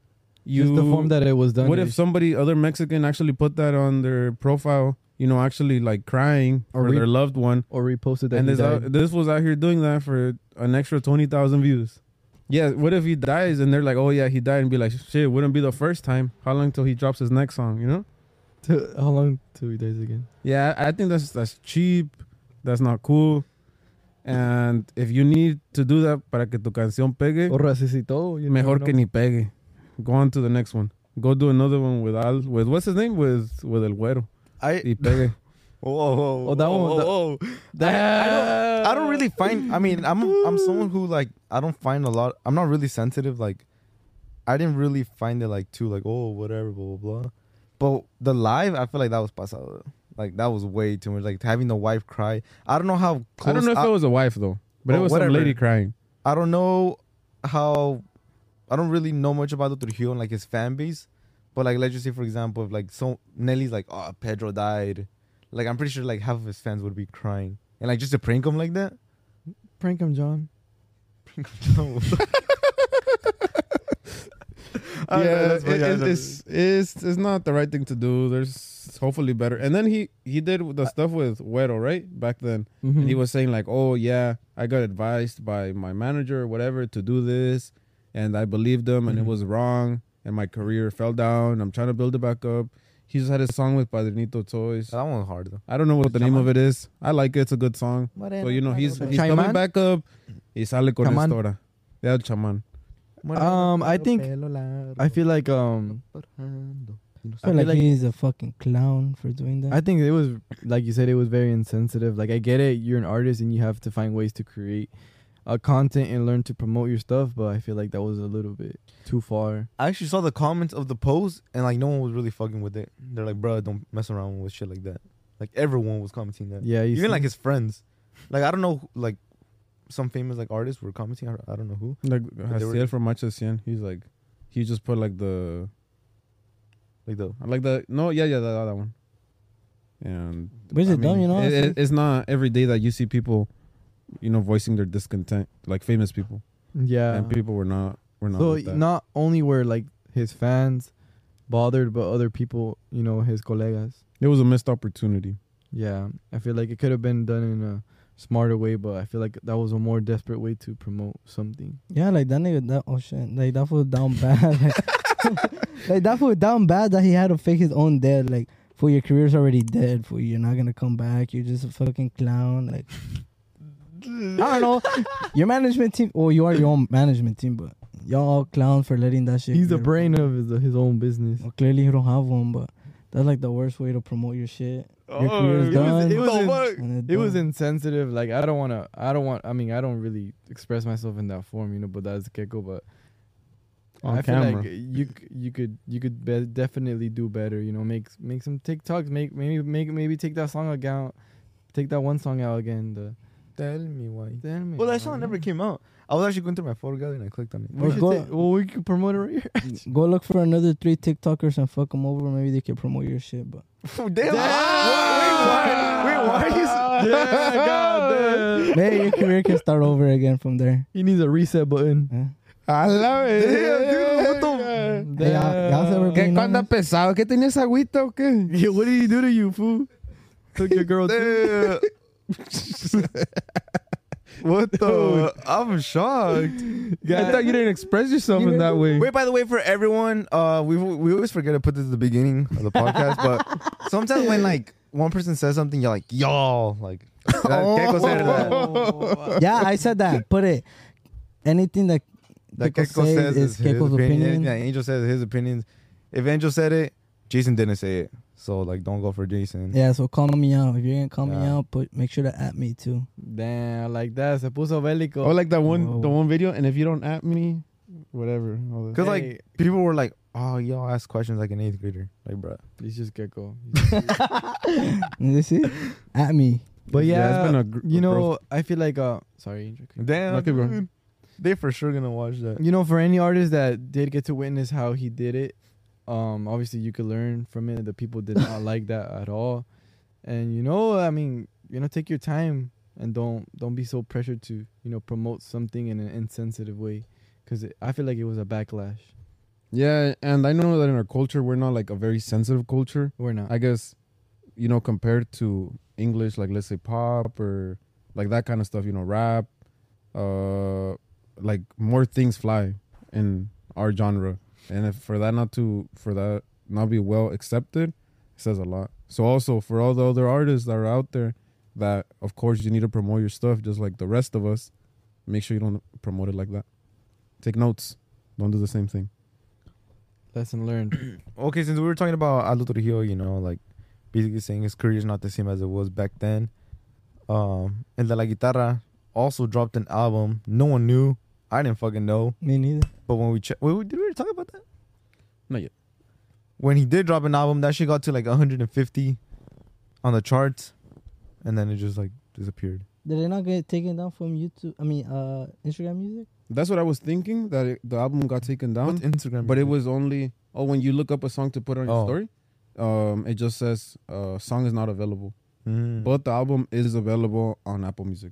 you Just the form that it was done. What if is- somebody other Mexican actually put that on their profile? You know, actually like crying Or for re- their loved one, or reposted that? and he this out, died? this was out here doing that for an extra twenty thousand views. Yeah, what if he dies and they're like, oh yeah, he died, and be like, shit, it wouldn't be the first time. How long till he drops his next song? You know? To- how long till he dies again? Yeah, I I think that's that's cheap. That's not cool. And if you need to do that para que tu canción pegue, Or resucitó. You mejor never que know. ni pegue. Go on to the next one. Go do another one with Al, with what's his name, with with El Güero. I Y pegue. whoa whoa whoa, Oh, that whoa, one- whoa, that- whoa. That- I don't I don't really find. I mean, I'm I'm someone who like I don't find a lot. I'm not really sensitive. Like I didn't really find it like too like oh whatever blah blah blah. But the live, I feel like that was pasado. Like that was way too much. Like having the wife cry. I don't know how. Close I don't know if I, it was a wife though, but it Oh, was whatever. some lady crying. I don't know how. I don't really know much about the Trujillo and like his fan base. But like let's just say for example, if like so Nelly's like oh Pedro died, like I'm pretty sure like half of his fans would be crying and like just to prank him like that. Prank him, John. I don't know, Yeah, that's funny. it- I it's, don't- it's it's it's not the right thing to do. There's hopefully better. And then he he did the stuff with Güero, right? Back then, Mhm. and he was saying like, oh yeah, I got advised by my manager or whatever to do this, and I believed them, and it was wrong, and my career fell down. I'm trying to build it back up. He just had a song with Padrinito Toys. That one was hard though. I don't know what the name of it is. I like it. It's a good song. So you know he's he's Chaiman? coming back up. Y sale con Chaman? esta hora. Yeah, Chaman. Um, I think I feel like um, I I feel feel like, like- he's a fucking clown for doing that. I think it was like you said, it was very insensitive. Like I get it, you're an artist and you have to find ways to create uh, content and learn to promote your stuff, but I feel like that was a little bit too far. I actually saw the comments of the post and like no one was really fucking with it. They're like, bro, don't mess around with shit like that. Like everyone was commenting that. Yeah, you Even see? like his friends. Like I don't know, like some famous like artists were commenting. I, I don't know who. Like they were- Haciel from Macha Cien, he's like, he just put like the, Like the like the no, yeah, yeah, that, that one. And But is I it dumb, you know? It, it- it's not every day that you see people, you know, voicing their discontent, like famous people, Yeah. and people were not, were not. So like that. not only were like his fans bothered, but other people, you know, his colegas. It was a missed opportunity. Yeah, I feel like it could have been done in a smarter way, but I feel like that was a more desperate way to promote something. Yeah, like that nigga, that, oh shit, like that fool down bad. Like, like that fool down bad that he had to fake his own death. Like, for your career's already dead. For you're not gonna come back. You're just a fucking clown. Like, I don't know. Your management team, well, you are your own management team, but y'all all clown for letting that shit. He's the get- brain of his, his own business. Well, clearly you don't have one, but that's like the worst way to promote your shit. Your Oh, career's It was, done. it was, The in- fuck? and it was done. insensitive. Like I don't want to. I don't want. I mean, I don't really express myself in that form, you know. But that's Gecko. But On I camera. feel like you c- you could you could be- definitely do better. You know, make make some TikToks. Make maybe make maybe take that song again. Take that one song out again. The Tell me why. Tell me Well, that why. song never came out. I was actually going through my photo gallery and I clicked on it. We Or should go- take- well, we could promote it right here. Go look for another three TikTokers and fuck them over. Maybe they can promote your shit. But Damn. Wait, why? Wait, why? Is, Yeah, God damn. maybe your career can start over again from there. He needs a reset button. Eh? I love it. Damn, dude, what the- Hey, y'all- y'all ever ¿Qué been cuando on- pesado? ¿Qué tenías agüita o qué? Yeah, what did he do to you, fool? Took your girl too. Damn. What the? I'm shocked. I thought you didn't express yourself in that way. Wait, by the way, for everyone, uh, we we always forget to put this at the beginning of the podcast, but sometimes when like one person says something, you're like, y'all, like, that, Keiko said that. Yeah, I said that. Put it. Anything that That Keiko Keiko says says is is his Keiko's opinion. opinion. Yeah, Angel says his opinions. If Angel said it, Jason didn't say it. So like, don't go for Jason. Yeah, so call me out. If you're gonna call me Yeah. out, put make sure to at me too. Damn, like that. Se puso bélico. Oh, like that one, the Whoa. one video. And if you don't at me, whatever. all that. Because Hey. like people were like, oh, y'all ask questions like an eighth grader. Like, bro. He's just Gecko. You see? At me. But yeah, Yeah, it's been a gr- you a know, growth. I feel like uh, sorry, Angel. Damn. Okay, bro. dude. They for sure gonna watch that. You know, for any artist that did get to witness how he did it, um, obviously you could learn from it. The people did not like that at all, and you know, I mean, you know, take your time and don't don't be so pressured to you know promote something in an insensitive way, because I feel like it was a backlash. Yeah, and I know that in our culture, we're not like a very sensitive culture. We're not. I guess, you know, compared to English, like let's say pop or like that kind of stuff, you know, rap, uh, like more things fly in our genre. And if for that not to, for that not be well accepted, it says a lot. So also for all the other artists that are out there that, of course, you need to promote your stuff just like the rest of us, make sure you don't promote it like that. Take notes. Don't do the same thing. Lesson learned. Okay, since we were talking about Aldo Trujillo, you know, like basically saying his career is not the same as it was back then. Um, El de la Guitarra also dropped an album. No one knew. I didn't fucking know. Me neither. But when we checked, wait, did we already talk about that? Not yet. When he did drop an album, that shit got to like one hundred fifty on the charts, and then it just like disappeared. Did it not get taken down from YouTube? I mean, uh, Instagram Music? That's what I was thinking, that it, the album got taken down. What's Instagram? But it music? was only, oh, when you look up a song to put on your Oh. story, um, it just says uh, song is not available. Mm. But the album is available on Apple Music.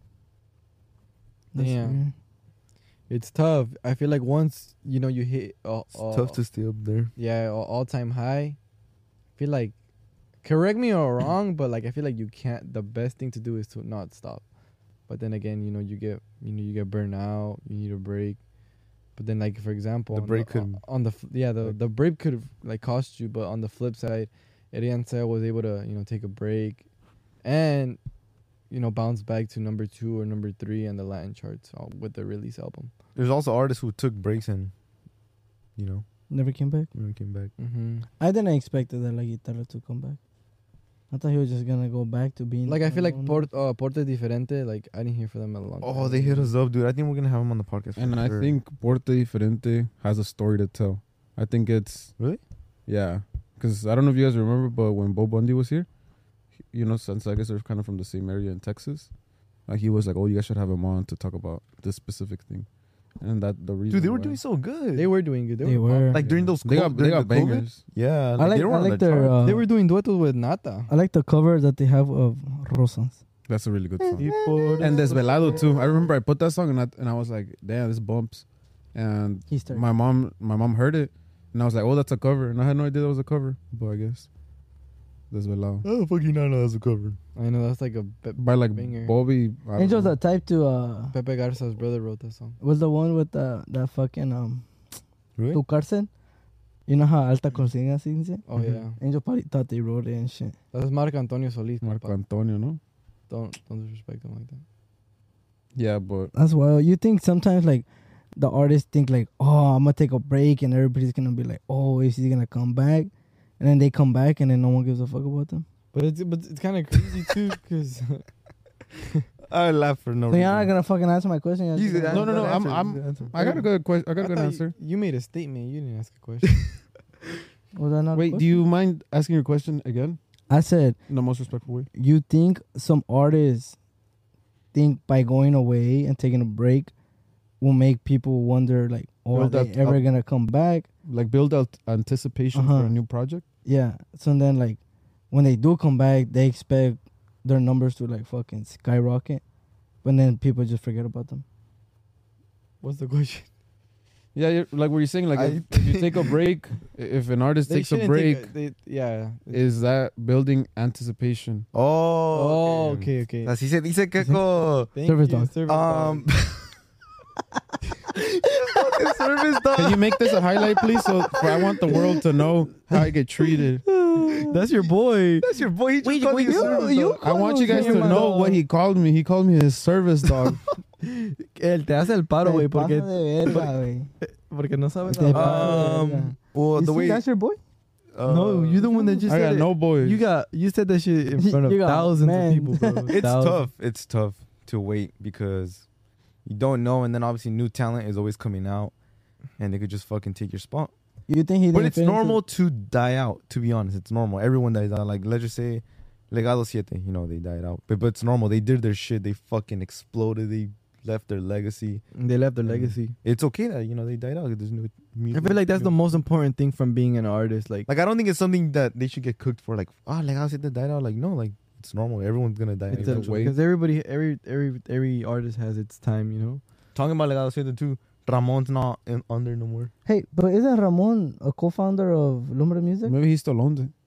That's Damn. weird. It's tough. I feel like once you know you hit, uh, It's uh, tough to stay up there. yeah, all time high. I feel like, correct me or wrong, but like I feel like you can't. The best thing to do is to not stop. But then again, you know, you get you know you get burned out. You need a break. But then, like for example, The on break the, could- on the f- yeah the like- the break could like cost you. But on the flip side, Arianza was able to you know take a break, and you know bounce back to number two or number three on the Latin charts uh, with the release album. There's also artists who took breaks and, you know, Never came back. never came back. Mm-hmm. I didn't expect that La Guitarra to come back. I thought he was just gonna go back to being Like I feel like alone. Port, uh, Porte Diferente. Like I didn't hear from them in a long time. Oh, they hit us up, dude. I think we're gonna have him on the podcast. for And I sure. think Porte Diferente has a story to tell. I think it's... Really? Yeah. Because I don't know if you guys remember, but when Bo Bundy was here, he- you know, since I guess they're kind of from the same area in Texas, like he was like, oh, you guys should have him on to talk about this specific thing. And that the reason dude, they were why- doing so good. They were doing good. They, They were, were. like during those They co- got, they during got the COVID? bangers. Yeah, I like they were I on like the their chart. uh, they were doing duetos with Nata. I like the cover that they have of Rosas. That's a really good song. People- And Desvelado too. I remember I put that song and I, and I was like, damn, this bumps. And He started. my mom my mom heard it and I was like, oh, that's a cover. And I had no idea that was a cover. But I guess Desvelado. Oh, fucking not know that's a cover. I know that's like a Pe- By like banger. Bobby. I don't Angel's know. the type to uh Pepe Garza's brother wrote that song. was the one with the that fucking um Really? Tu Cárcel. You know how Alta Cocina sings it? Oh Mhm. yeah, Angel probably thought they wrote it and shit. that's Marco Antonio Solis. Marco Marco. Antonio, no? Don't don't disrespect him like that. Yeah, but That's why you think sometimes like the artists think like, oh, I'm gonna take a break and everybody's gonna be like, oh, is he gonna come back? And then they come back and then no one gives a fuck about them. But it's but it's kind of crazy too, cause I laugh for no So reason. you're not gonna fucking answer my question. You're just He's- gonna- No, no, no, I'm- answer, I'm- just answer. I got a good question. I got a I good thought answer. You, you made a statement. You didn't ask a question. Was that not a Wait, do question? you mind asking your question again I said, in the most respectful way? you think some artists think by going away and taking a break will make people wonder like, oh, are Build they up- ever up- gonna come back? Like build out anticipation Uh-huh. for a new project? Yeah. So then like when they do come back, they expect their numbers to like fucking skyrocket, but then people just forget about them. What's the question? Yeah, you're, like what you're saying, like I if, if you take a break, i- if an artist They takes a shouldn't break, take they, yeah. is that building anticipation? Oh, Oh, okay, okay. Así se dice, Keko. Thank Service you, dog. service Um, dog. service dog. Can you make this a highlight, please? So for, I want the world to know how I get treated. That's your boy. That's your boy. He just Wait, called wait, you a you- service you- dog. I want you guys to Service know dog. what he called me. He called me his service dog. Él te hace el paro, güey, Te pasa porque, de verga, güey. porque no sabes Te nada. pasa de verga. Um, well, You the see, way that's your boy? uh, No, you're the one that just I said got it. no boys. You got you said that shit in You front of got thousands men. of people, bro. It's Thousands. tough. It's tough to wait because you don't know, and then obviously new talent is always coming out, and they could just fucking take your spot. You think he But didn't it's fit into- normal to die out. To be honest, it's normal. Everyone dies out. Like let's just say, Legado Siete. You know they died out, but but it's normal. They did their shit. They fucking exploded. They left their legacy. They left their Mm. legacy. It's okay that you know they died out. There's new music. I feel like that's the new- most important thing from being an artist. Like, Like I don't think it's something that they should get cooked for. Like oh, Legado Siete died out. Like no, like it's normal. Everyone's gonna die. it's a, eventually. because everybody, every every every artist has its time, you know. Talking about Legado Siete too. Ramon's not in, under no more. Hey, but isn't Ramon a co-founder of Lumbre Music? Maybe he still owns it.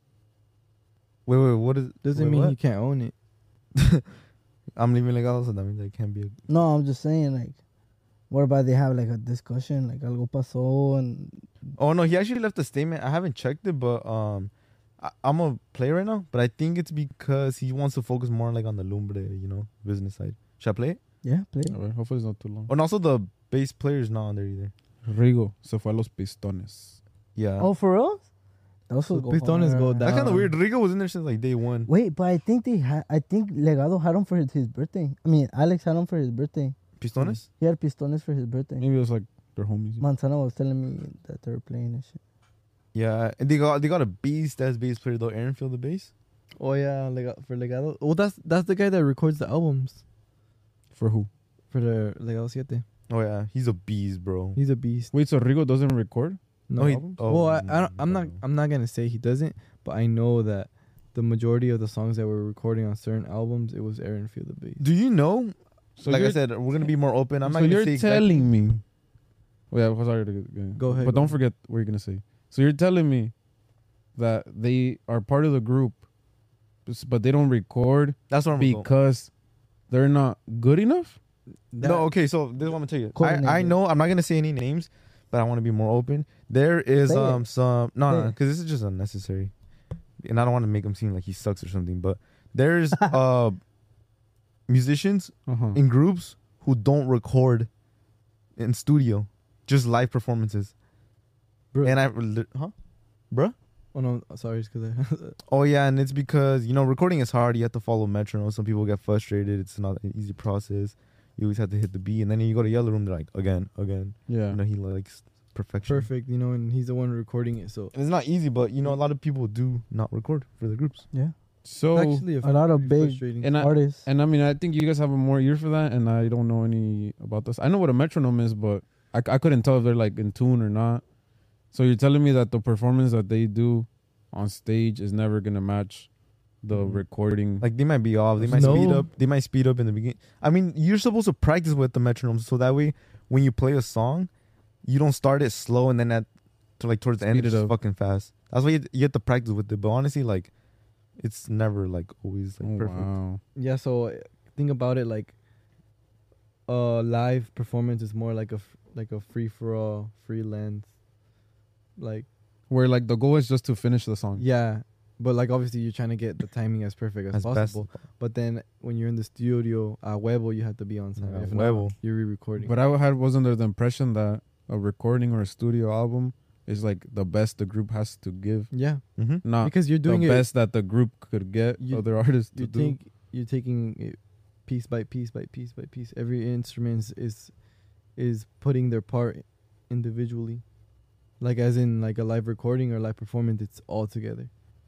Wait, wait, what is? Doesn't wait, mean what? he can't own it. I'm leaving legado, so that means I can't be. A, No, I'm just saying, like, what about they have like a discussion, like algo pasó, and oh no, he actually left a statement. I haven't checked it, but um, I, I'm a player right now. But I think it's because he wants to focus more like on the Lumbre, you know, business side. Should I play it? yeah, play. it. Alright, hopefully it's not too long. Oh, and also the bass player's not on there either. Rigo se fue a los Pistones. Yeah. Oh, for real? Those So will go Pistones go hard. down. That's kind of weird. Rigo was in there since like day one. Wait, but I think they had. I think Legado had him for his, his birthday. I mean, Alex had him for his birthday. Pistones? He had Pistones for his birthday. Maybe it was like their homies. Manzana was telling me that they were playing and shit. Yeah, and they got they got a beast as bass player though. Aaron Field the bass. Oh yeah, Lega- for Legado. Oh, that's that's the guy that records the albums For who? for the Legado Siete. Oh yeah, he's a beast, bro. He's a beast. Wait, so Rigo doesn't record? No, Oh, he- albums? oh, well, I, I don't, I'm not no. I'm not gonna say he doesn't, but I know that the majority of the songs that we're recording on certain albums, it was Aaron Field the bass. Do you know? So like I you're- said, we're gonna be more open. I'm so not gonna you're say exactly- telling me. Oh, yeah, well, sorry to Go ahead, But go don't ahead. forget what you're gonna say. So you're telling me that they are part of the group, bes- but they don't record That's what I'm going. because they're not good enough. That- No, okay. So this is what I'm gonna tell you. I, Coordinated. I know I'm not gonna say any names, but I want to be more open. There is Say it. um some no Say no it. because this is just unnecessary, and I don't want to make him seem like he sucks or something. But there's uh musicians Uh-huh. in groups who don't record in studio, just live performances. Bruh. And I li- huh, bruh. Oh no, sorry, it's because I. Oh yeah, and it's because you know recording is hard. You have to follow metronome. Some people get frustrated. It's not an easy process. You always have to hit the beat, and then you go to yellow room. They're like again, again. Yeah. You know he likes perfection. Perfect, you know, and he's the one recording it, so And it's not easy, but you know a lot of people do not record for the groups. Yeah, So actually a lot of big frustrating. and I, artists. and I mean I think you guys have a more ear for that, and I don't know any about this. I know what a metronome is, but I, I couldn't tell if they're like in tune or not. So you're telling me that the performance that they do on stage is never gonna match the Mhm. recording. Like they might be off. They might No. speed up. They might speed up in the beginning. I mean, you're supposed to practice with the metronome, so that way when you play a song, you don't start it slow and then at to like towards the end Speed it's it just up. fucking fast. That's why you, you have to practice with it. But honestly, like it's never like always like Oh, perfect. wow. Yeah, so uh, think about it like a live performance is more like a f- like a free for all, freelance. Like Where like the goal is just to finish the song. yeah, but like obviously you're trying to get the timing as perfect as, As best. possible. But then when you're in the studio, a huevo, you have to be on time. Yeah, If huevo. not, you're re-recording. But I had was under the impression that a recording or a studio album is like the best the group has to give, yeah, Mm-hmm. not because you're doing the it. best that the group could get You- other artists to You do. think you're taking it piece by piece by piece by piece. Every instrument is is putting their part individually, like as in like a live recording or live performance. It's all together.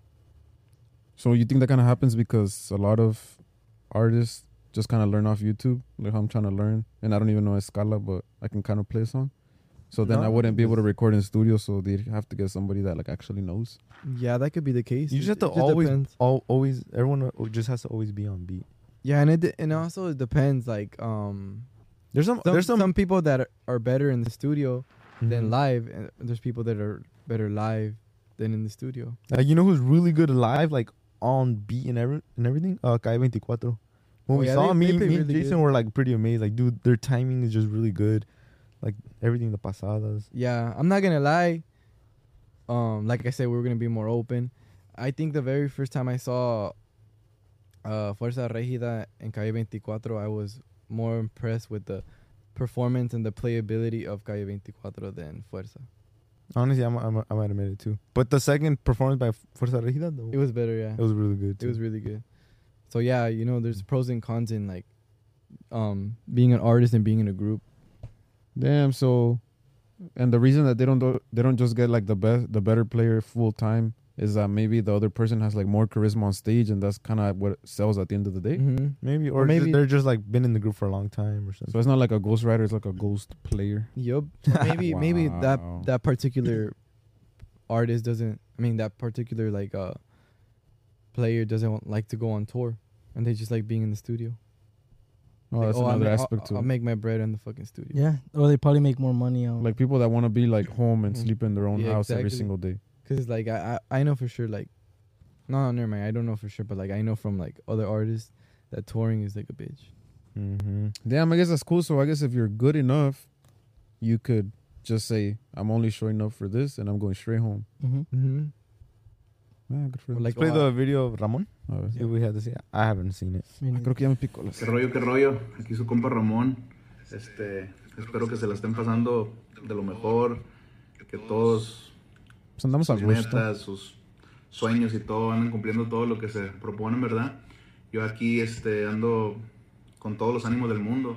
So you think that kind of happens because a lot of artists just kind of learn off YouTube, like how I'm trying to learn, and I don't even know Escala, but I can kind of play a song. So then No, I wouldn't be able to it's- record in studio, so they have to get somebody that like actually knows. Yeah, that could be the case. You just have It- to it just always, depends. al- always. Everyone just has to always be on beat. Yeah, and it de- and also it depends. Like um, There's some. some, there's some. some people that are, are better in the studio than Mhm. live, and there's people that are better live than in the studio. Like, you know who's really good live, like on beat and every and everything? Uh, Calle twenty-four. When Oh, we yeah, saw they- him, me, they play me and really Jason good. were like pretty amazed. Like, dude, their timing is just really good. Like everything the pasadas. Yeah, I'm not gonna lie. Um, like I said, we were gonna be more open. I think the very first time I saw uh Fuerza Regida and Calle twenty-four, I was more impressed with the performance and the playability of Calle twenty-four than Fuerza. Honestly, I'm, I'm, I might admit it too. But the second performance by Fuerza Regida, though, It was better, yeah. it was really good too. It was really good. So yeah, you know, there's pros and cons in like um being an artist and being in a group. Damn. So, and the reason that they don't do, they don't just get like the best, the better player full time is that maybe the other person has like more charisma on stage, and that's kind of what sells at the end of the day. Mm-hmm. maybe, or, Or maybe maybe- they're just like been in the group for a long time or something. So it's not like a ghost writer; it's like a ghost player. Yup. Maybe maybe that Wow. that particular artist doesn't. I mean, that particular like uh player doesn't want, like to go on tour, and they just like being in the studio. Oh, that's oh, another I'll, aspect I'll, to I'll it. make my bread in the fucking studio. Yeah, or they probably make more money on. Like people that want to be like home and Mhm. sleep in their own Yeah, house every exactly. single day. Cause like I, I I know for sure like, no, never mind. I don't know for sure, but like I know from like other artists that touring is like a bitch. Mm-hmm. Damn, I guess that's cool. So I guess if you're good enough, you could just say, I'm only showing up for this and I'm going straight home. Mm-hmm. Mm-hmm. Yeah, good for Or them. like Play oh, the video of Ramon. A ver. See what we had to see. I haven't seen it. Ah, creo que ya me picó las- ¿Qué rollo, qué rollo? Aquí su compa Ramón. Este, espero que se la estén pasando de lo mejor, que todos Pues andamos a sus gusto. metas, sus sueños y todo anden cumpliendo todo lo que se proponen, ¿verdad? Yo aquí este, ando con todos los ánimos del mundo.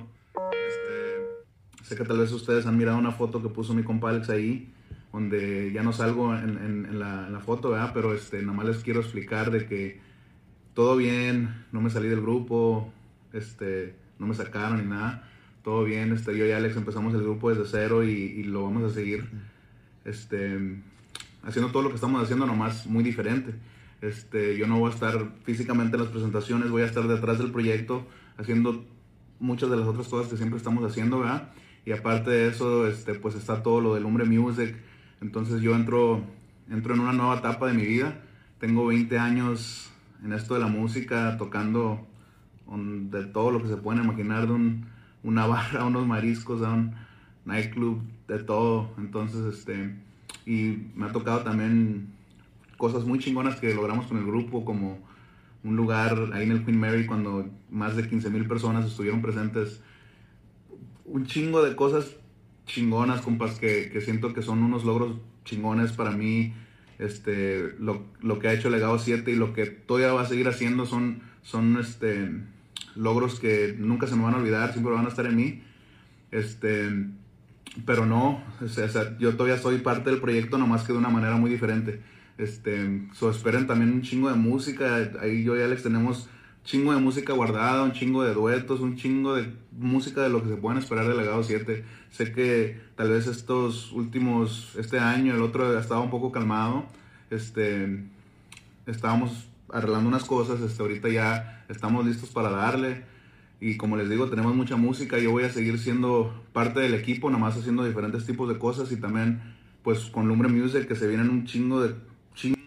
Este, sé que tal vez ustedes han mirado una foto que puso mi compa Alex ahí, donde ya no salgo en, en- en la, en la foto, ¿verdad? Pero este, nada más les quiero explicar de que todo bien, no me salí del grupo, este, no me sacaron ni nada, todo bien, este, yo y Alex empezamos el grupo desde cero y, y lo vamos a seguir, este, haciendo todo lo que estamos haciendo, nomás muy diferente. Este, yo no voy a estar físicamente en las presentaciones, voy a estar detrás del proyecto haciendo muchas de las otras cosas que siempre estamos haciendo, ¿verdad? Y aparte de eso, este, pues está todo lo del Lumbre Music. Entonces yo entro, entro en una nueva etapa de mi vida. Tengo veinte años en esto de la música, tocando un- de todo lo que se pueden imaginar, de un- una barra, unos mariscos, a un nightclub, de todo. Entonces, este, y me ha tocado también cosas muy chingonas que logramos con el grupo, como un lugar ahí en el Queen Mary cuando más de quince mil personas estuvieron presentes. Un chingo de cosas chingonas, compas, que, que siento que son unos logros chingones para mí. Este, lo, lo que ha hecho Legado siete y lo que todavía va a seguir haciendo son, son este, logros que nunca se me van a olvidar, siempre van a estar en mí. Este, pero no, o sea, o sea, yo todavía soy parte del proyecto, nomás que de una manera muy diferente. Este, so esperen también un chingo de música. Ahí yo y Alex tenemos chingo de música guardada, un chingo de duetos, un chingo de música de lo que se pueden esperar de Legado siete. Sé que tal vez estos últimos, este año, el otro ha estado un poco calmado. Este, estábamos arreglando unas cosas, este, ahorita ya estamos listos para darle. Y como les digo, tenemos mucha música. Yo voy a seguir siendo parte del equipo, nomás haciendo diferentes tipos de cosas. Y también, pues, con Lumbre Music, que se vienen un chingo de... Chingo.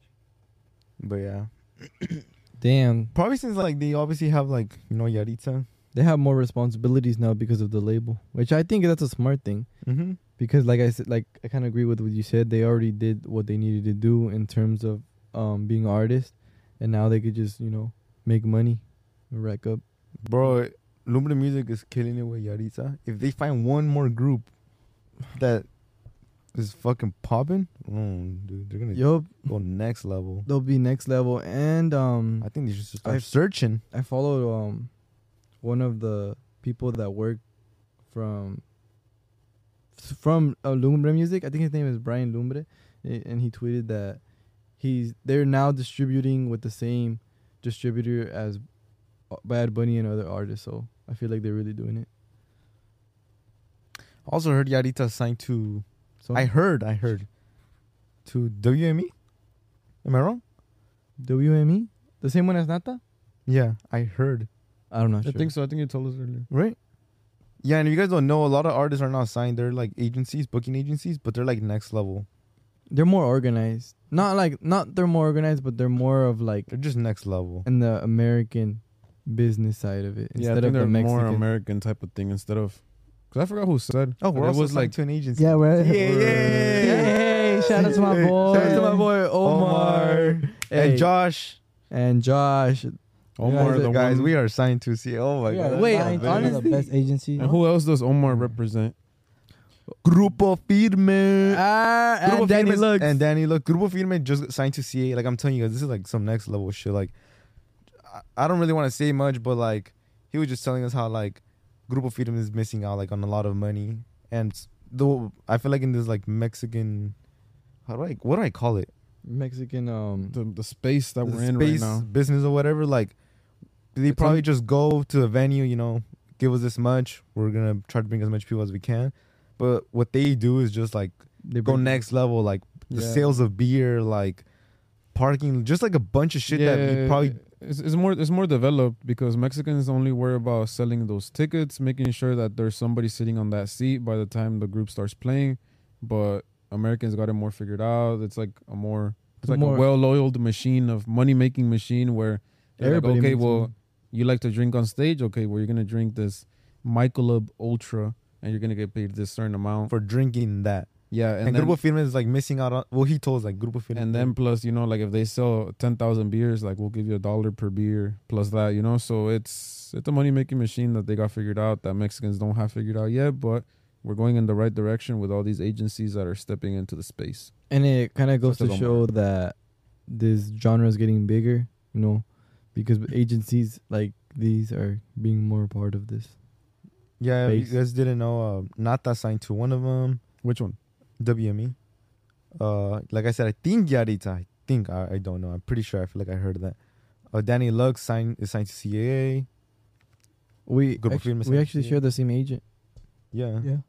But yeah. Damn, Probably since like they obviously have like, you know, Yaritza. they have more responsibilities now because of the label, which I think that's a smart thing. Mm-hmm. Because like I said, like I kind of agree with what you said. They already did what they needed to do in terms of um being an artist, and now they could just you know make money, and rack up. Bro, Lumbre Music is killing it with Yaritza. If they find one more group that is fucking popping, mm, dude, they're gonna Yup, go next level. they'll be next level. And um, I think they should start I've- searching. I followed um one of the people that work from from uh, Lumbre Music. I think his name is Brian Lumbre, a- and he tweeted that he's they're now distributing with the same distributor as uh, Bad Bunny and other artists. So I feel like they're really doing it. Also heard Yaritza signed to. So I heard, I heard to W M E. Am I wrong? W M E, the same one as Nata. Yeah, I heard. I'm not I sure. think so. I think you told us earlier. Right? Yeah, and if you guys don't know, a lot of artists are not signed. They're like agencies, booking agencies, but they're like next level. They're more organized. Not like not they're more organized, but they're more of like They're just next level. in the American business side of it Yeah, I instead think of they're the Mexican. more American type of thing instead of. Because I forgot who said. Oh, but we're it also was signed like to an agency. Yeah, we're Yeah, yeah, yeah, yeah. Hey, shout out to my boy. Shout out to my boy Omar. Hey, And Josh. and Josh. Omar, guys, the Guys, one. we are signed to see. Oh my Yeah, god. Wait, signed to honestly- the best agency. And who else does Omar represent? Grupo Firme. Ah, Grupo and Danny Firme Lux. and Danny Look. Grupo Firme just signed to C A. Like I'm telling you guys, this is like some next level shit. Like I, I don't really want to say much, but like he was just telling us how like Grupo Firme is missing out like on a lot of money, and though I feel like in this like Mexican, how do I what do I call it? Mexican. Um, The the space that The we're in right space now. business or whatever. Like they It's probably un- just go to a venue, you know, give us this much. We're gonna try to bring as much people as we can. But what they do is just like they go bring- next level, like the Yeah. sales of beer, like parking, just like a bunch of shit that you probably It's, it's more it's more developed because Mexicans only worry about selling those tickets, making sure that there's somebody sitting on that seat by the time the group starts playing. But Americans got it more figured out. It's like a more it's like More- a well-oiled machine of money-making machine where they're like, Everybody okay, makes well, money. you like to drink on stage? Okay, well, you're going to drink this Michelob Ultra and you're going to get paid this certain amount. For drinking that. Yeah, And, and, then, Grupo Firme is like missing out on. Well, he told us like Grupo Firme. and then plus, you know, like if they sell ten thousand beers, like we'll give you a dollar per beer plus that, you know? So it's it's a money-making machine that they got figured out that Mexicans don't have figured out yet, but we're going in the right direction with all these agencies that are stepping into the space. And it kind of goes Such a to bummer. show that this genre is getting bigger, you know, because agencies like these are being more part of this. yeah, if Base. you guys didn't know. Uh, Nata signed to one of them. Which one? W M E. Uh, like I said, I think Yaritza. I think I, I don't know. I'm pretty sure. I feel like I heard that. Uh, Danny Lux signed is signed to C A A. We Grupo actu- Firme we signed actually to- share the same agent. Yeah. Yeah.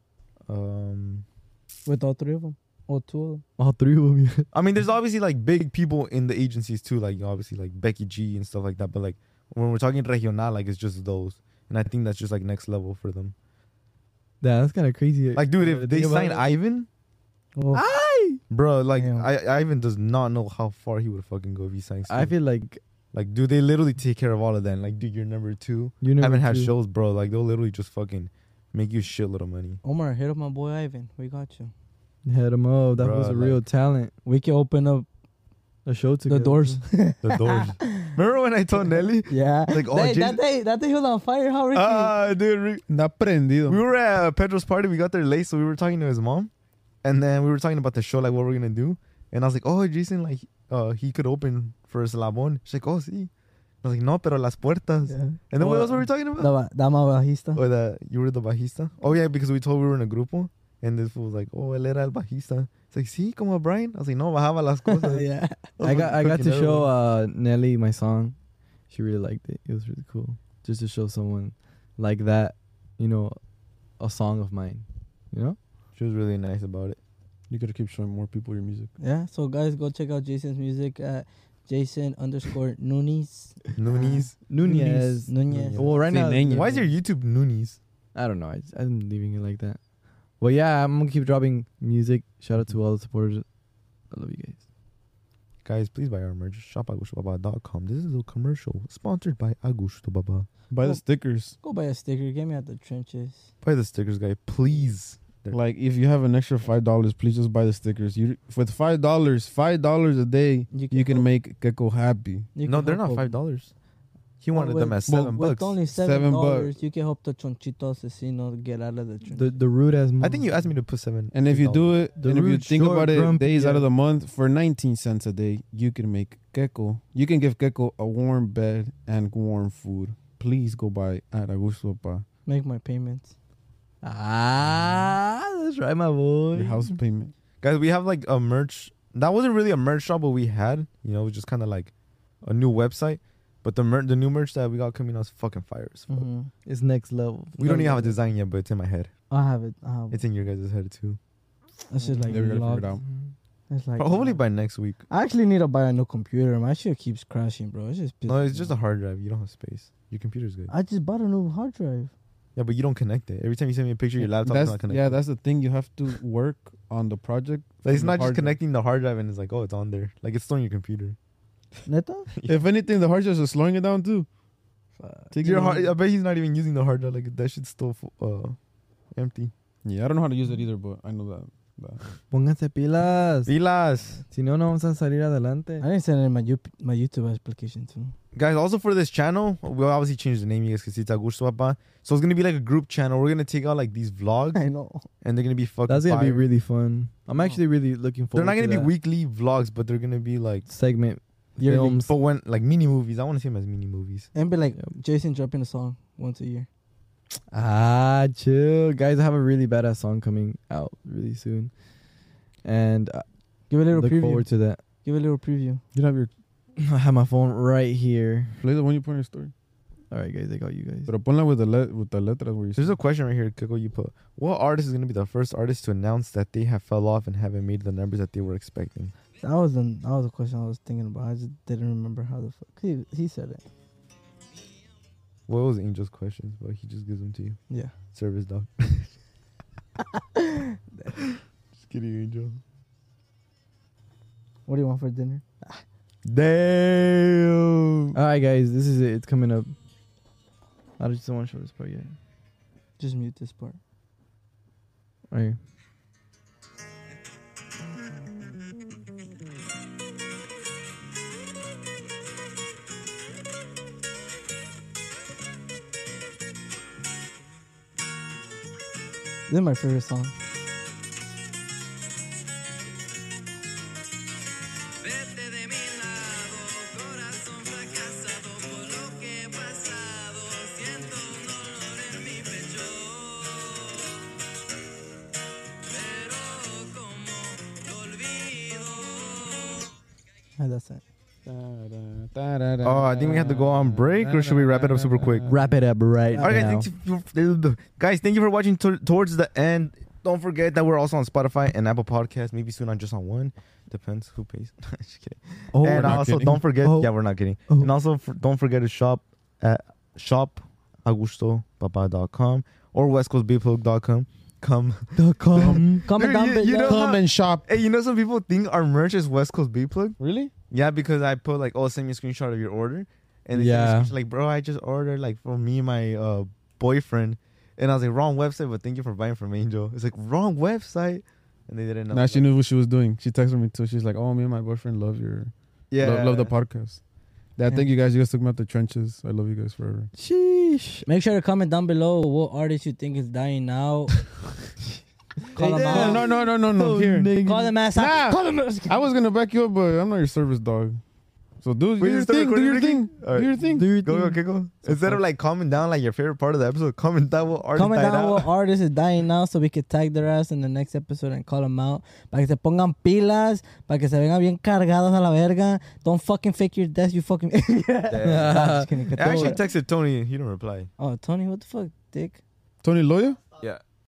Um. With all three of them. Or two of them. All three of them. Yeah. I mean, there's obviously like big people in the agencies too, like obviously like Becky G and stuff like that. But like when we're talking regional, like it's just those, and I think that's just like next level for them. Yeah, that's kind of crazy. Like, dude, Uh, if they think about sign it. Ivan, Oh, I bro, like Damn. I, Ivan does not know how far he would fucking go if he signs. I two. feel like like, dude, they literally take care of all of that. And, like, dude, you're number two. you never Haven't had two. shows, bro. Like, they'll literally just fucking make you a shitload of money. Omar, hit up my boy Ivan. We got you. Head him up. That Bruh, was a like- real talent. We can open up A show together. the doors. The doors. Remember when I told Nelly? Yeah. Like, oh, Hey, Jason- that day, that day he was on fire. How Ricky? Ah, dude, Rick- Not prendido. we were at uh, Pedro's party. We got there late, so we were talking to his mom, and then we were talking about the show, like what we're gonna do. And I was like, "Oh, Jason, like, uh, he could open for Eslabon." She's like, "Oh, sí." I was like, "No, pero las puertas." Yeah. And then what Oh, else were we talking about? The ba- Dama bajista. Or that you were the bajista? Oh yeah, because we told we were in a grupo, and this fool was like, "Oh, él era el bajista." It's like, "Sí, como Brian." I was like, "No, bajaba las cosas." yeah. I got I got to Fucking show everyone. uh, Nelly my song. She really liked it. It was really cool. Just to show someone like that, you know, a song of mine. You know? She was really nice about it. You gotta keep showing more people your music. Yeah. So guys, go check out Jason's music at Jason underscore Nunes. Nunes. Nunez. Nunez. Well, right Say now, Nunez. Why is your YouTube Nunes? I don't know. I, I'm leaving it like that. Well, yeah, I'm gonna keep dropping music. Shout out to all the supporters. I love you guys. Guys, please buy our merch. shop agusto baba dot com. This is a commercial sponsored by Agusto Baba. Buy the Well- stickers. Go buy a sticker. Get me out the trenches. Buy the stickers, guy. Please. They're- Like if you have an extra five dollars, please just buy the stickers. You with five dollars, five dollars a day, You you can help- make Gecko happy. you no, can they're help not a- five dollars. He No, wanted with- them at well, seven With bucks. only seven Seven dollars, bucks. you can help the chonchito asesino get out of the trench. The the rude ass. I think you asked me to put seven. And if you do it, The and if you rude, think short, about it, grumpy days out of ass. the month for nineteen cents a day, you can make Gecko. You can give Gecko a warm bed and warm food. Please go buy at Augusto Pa. Make my payments. Ah, that's right, my boy. Your house payment. Guys, we have like a merch. That wasn't really a merch shop, but we had, you know, it was just kind of like a new website. But the mer- the new merch that we got coming out is fucking fire as fuck. Mm-hmm. It's next level. We don't even have a design yet, but it's in my head. I have it. I have it. It's in your guys' head too. It's just like Never gotta figure it logged. out. It's like But hopefully by next week. I actually need to buy a new computer. My shit keeps crashing, bro. It's just No, pissing it's me just a off. hard drive. You don't have space. Your computer's good. I just bought a new hard drive. Yeah, but you don't connect it. Every time you send me a picture, your laptop's That's not connected. yeah, that's the thing. You have to work on the project. Like, it's from not the just hard drive. connecting the hard drive and it's like, oh, it's on there. Like it's still on your computer. Neta? If anything, the hard drive is slowing it down too. Take Your it hard, easy. I bet he's not even using the hard drive. Like that shit's still fu- uh empty. Yeah, I don't know how to use it either, but I know that. that. Pónganse pilas. Pilas. Si no, no vamos a salir adelante. I didn't send in my U- my YouTube application too. Guys, also for this channel, we'll obviously change the name. You guys can see it's Augusto Papa. So it's gonna be like a group channel. We're gonna take out like these vlogs, I know. and they're gonna be fucking. That's gonna be fire. really fun. I'm actually really looking They're forward. not gonna to be that weekly vlogs, but they're gonna be like segment yearly. films. But when like mini movies, I want to see them as mini movies. And be like Yep. Jason dropping a song once a year. Ah, chill, guys. I have a really badass song coming out really soon, and uh, Give a little look preview. forward to that. Give a little preview. You have your I have my phone right here. play the one you put in your story. All right, guys. I got you guys. Pero ponla with the le- with the letras where you. There's say- a question right here, Kiko. You put, what artist is gonna be the first artist to announce that they have fell off and haven't made the numbers that they were expecting? That was the that was the question I was thinking about. I just didn't remember how the fuck he he said it. What was Angel's questions? But he just gives them to you. Yeah. Service dog. Just kidding, Angel. What do you want for dinner? Damn. All right, guys, this is it. It's coming up. I just don't want to show this part yet. Just mute this part. Right here. This is my favorite song. And that's it. Oh, I think we have to go on break, or should we wrap it up super quick? Wrap it up right All right, now. guys, thanks you- guys, thank you for watching to- towards the end. Don't forget that we're also on Spotify and Apple Podcasts. Maybe soon on just on one. Depends who pays. Just kidding. Oh, and we're not also, kidding. don't forget. Oh. Yeah, we're not kidding. Oh. And also, for, don't forget to shop at shop augusto papa dot com or west coast b plug dot com. Come. Come. Comment Dude, down you- below. you know Come how- and shop. Hey, you know some people think our merch is West Coast B Plug? Really? Yeah, because I put like, oh, send me a screenshot of your order. And they Yeah. send me a screenshot like, bro, I just ordered like for me and my uh, boyfriend. And I was like, wrong website, but thank you for buying from Angel. It's like, wrong website. And they didn't know. Now she knew what she was doing. She texted me too. She's like, "Oh, me and my boyfriend love your, Yeah. love, love the podcast." Yeah, thank you guys. You guys took me out the trenches. I love you guys forever. Sheesh. Make sure to comment down below what artist you think is dying now. Call them No, out. no, no, no, no, no. Oh, Here, nigga. Call them ass Nah. out. Call them ass I was gonna back you up, but I'm not your service dog. So do, do Wait, your you still thing. Do recording your already? thing. All right. Do your thing. Do your Go, thing. okay, go. Instead of like comment down like your favorite part of the episode, comment down what artist Comment died down out. what artist is dying now so we can tag their ass in the next episode and call them out. Para que se pongan pilas, para que se vengan bien cargados a la verga. Don't fucking fake your death, you fucking... Nah, just kidding. I actually texted Tony. He didn't reply. Oh, Tony, what the fuck, dick? Tony Loya. Yeah.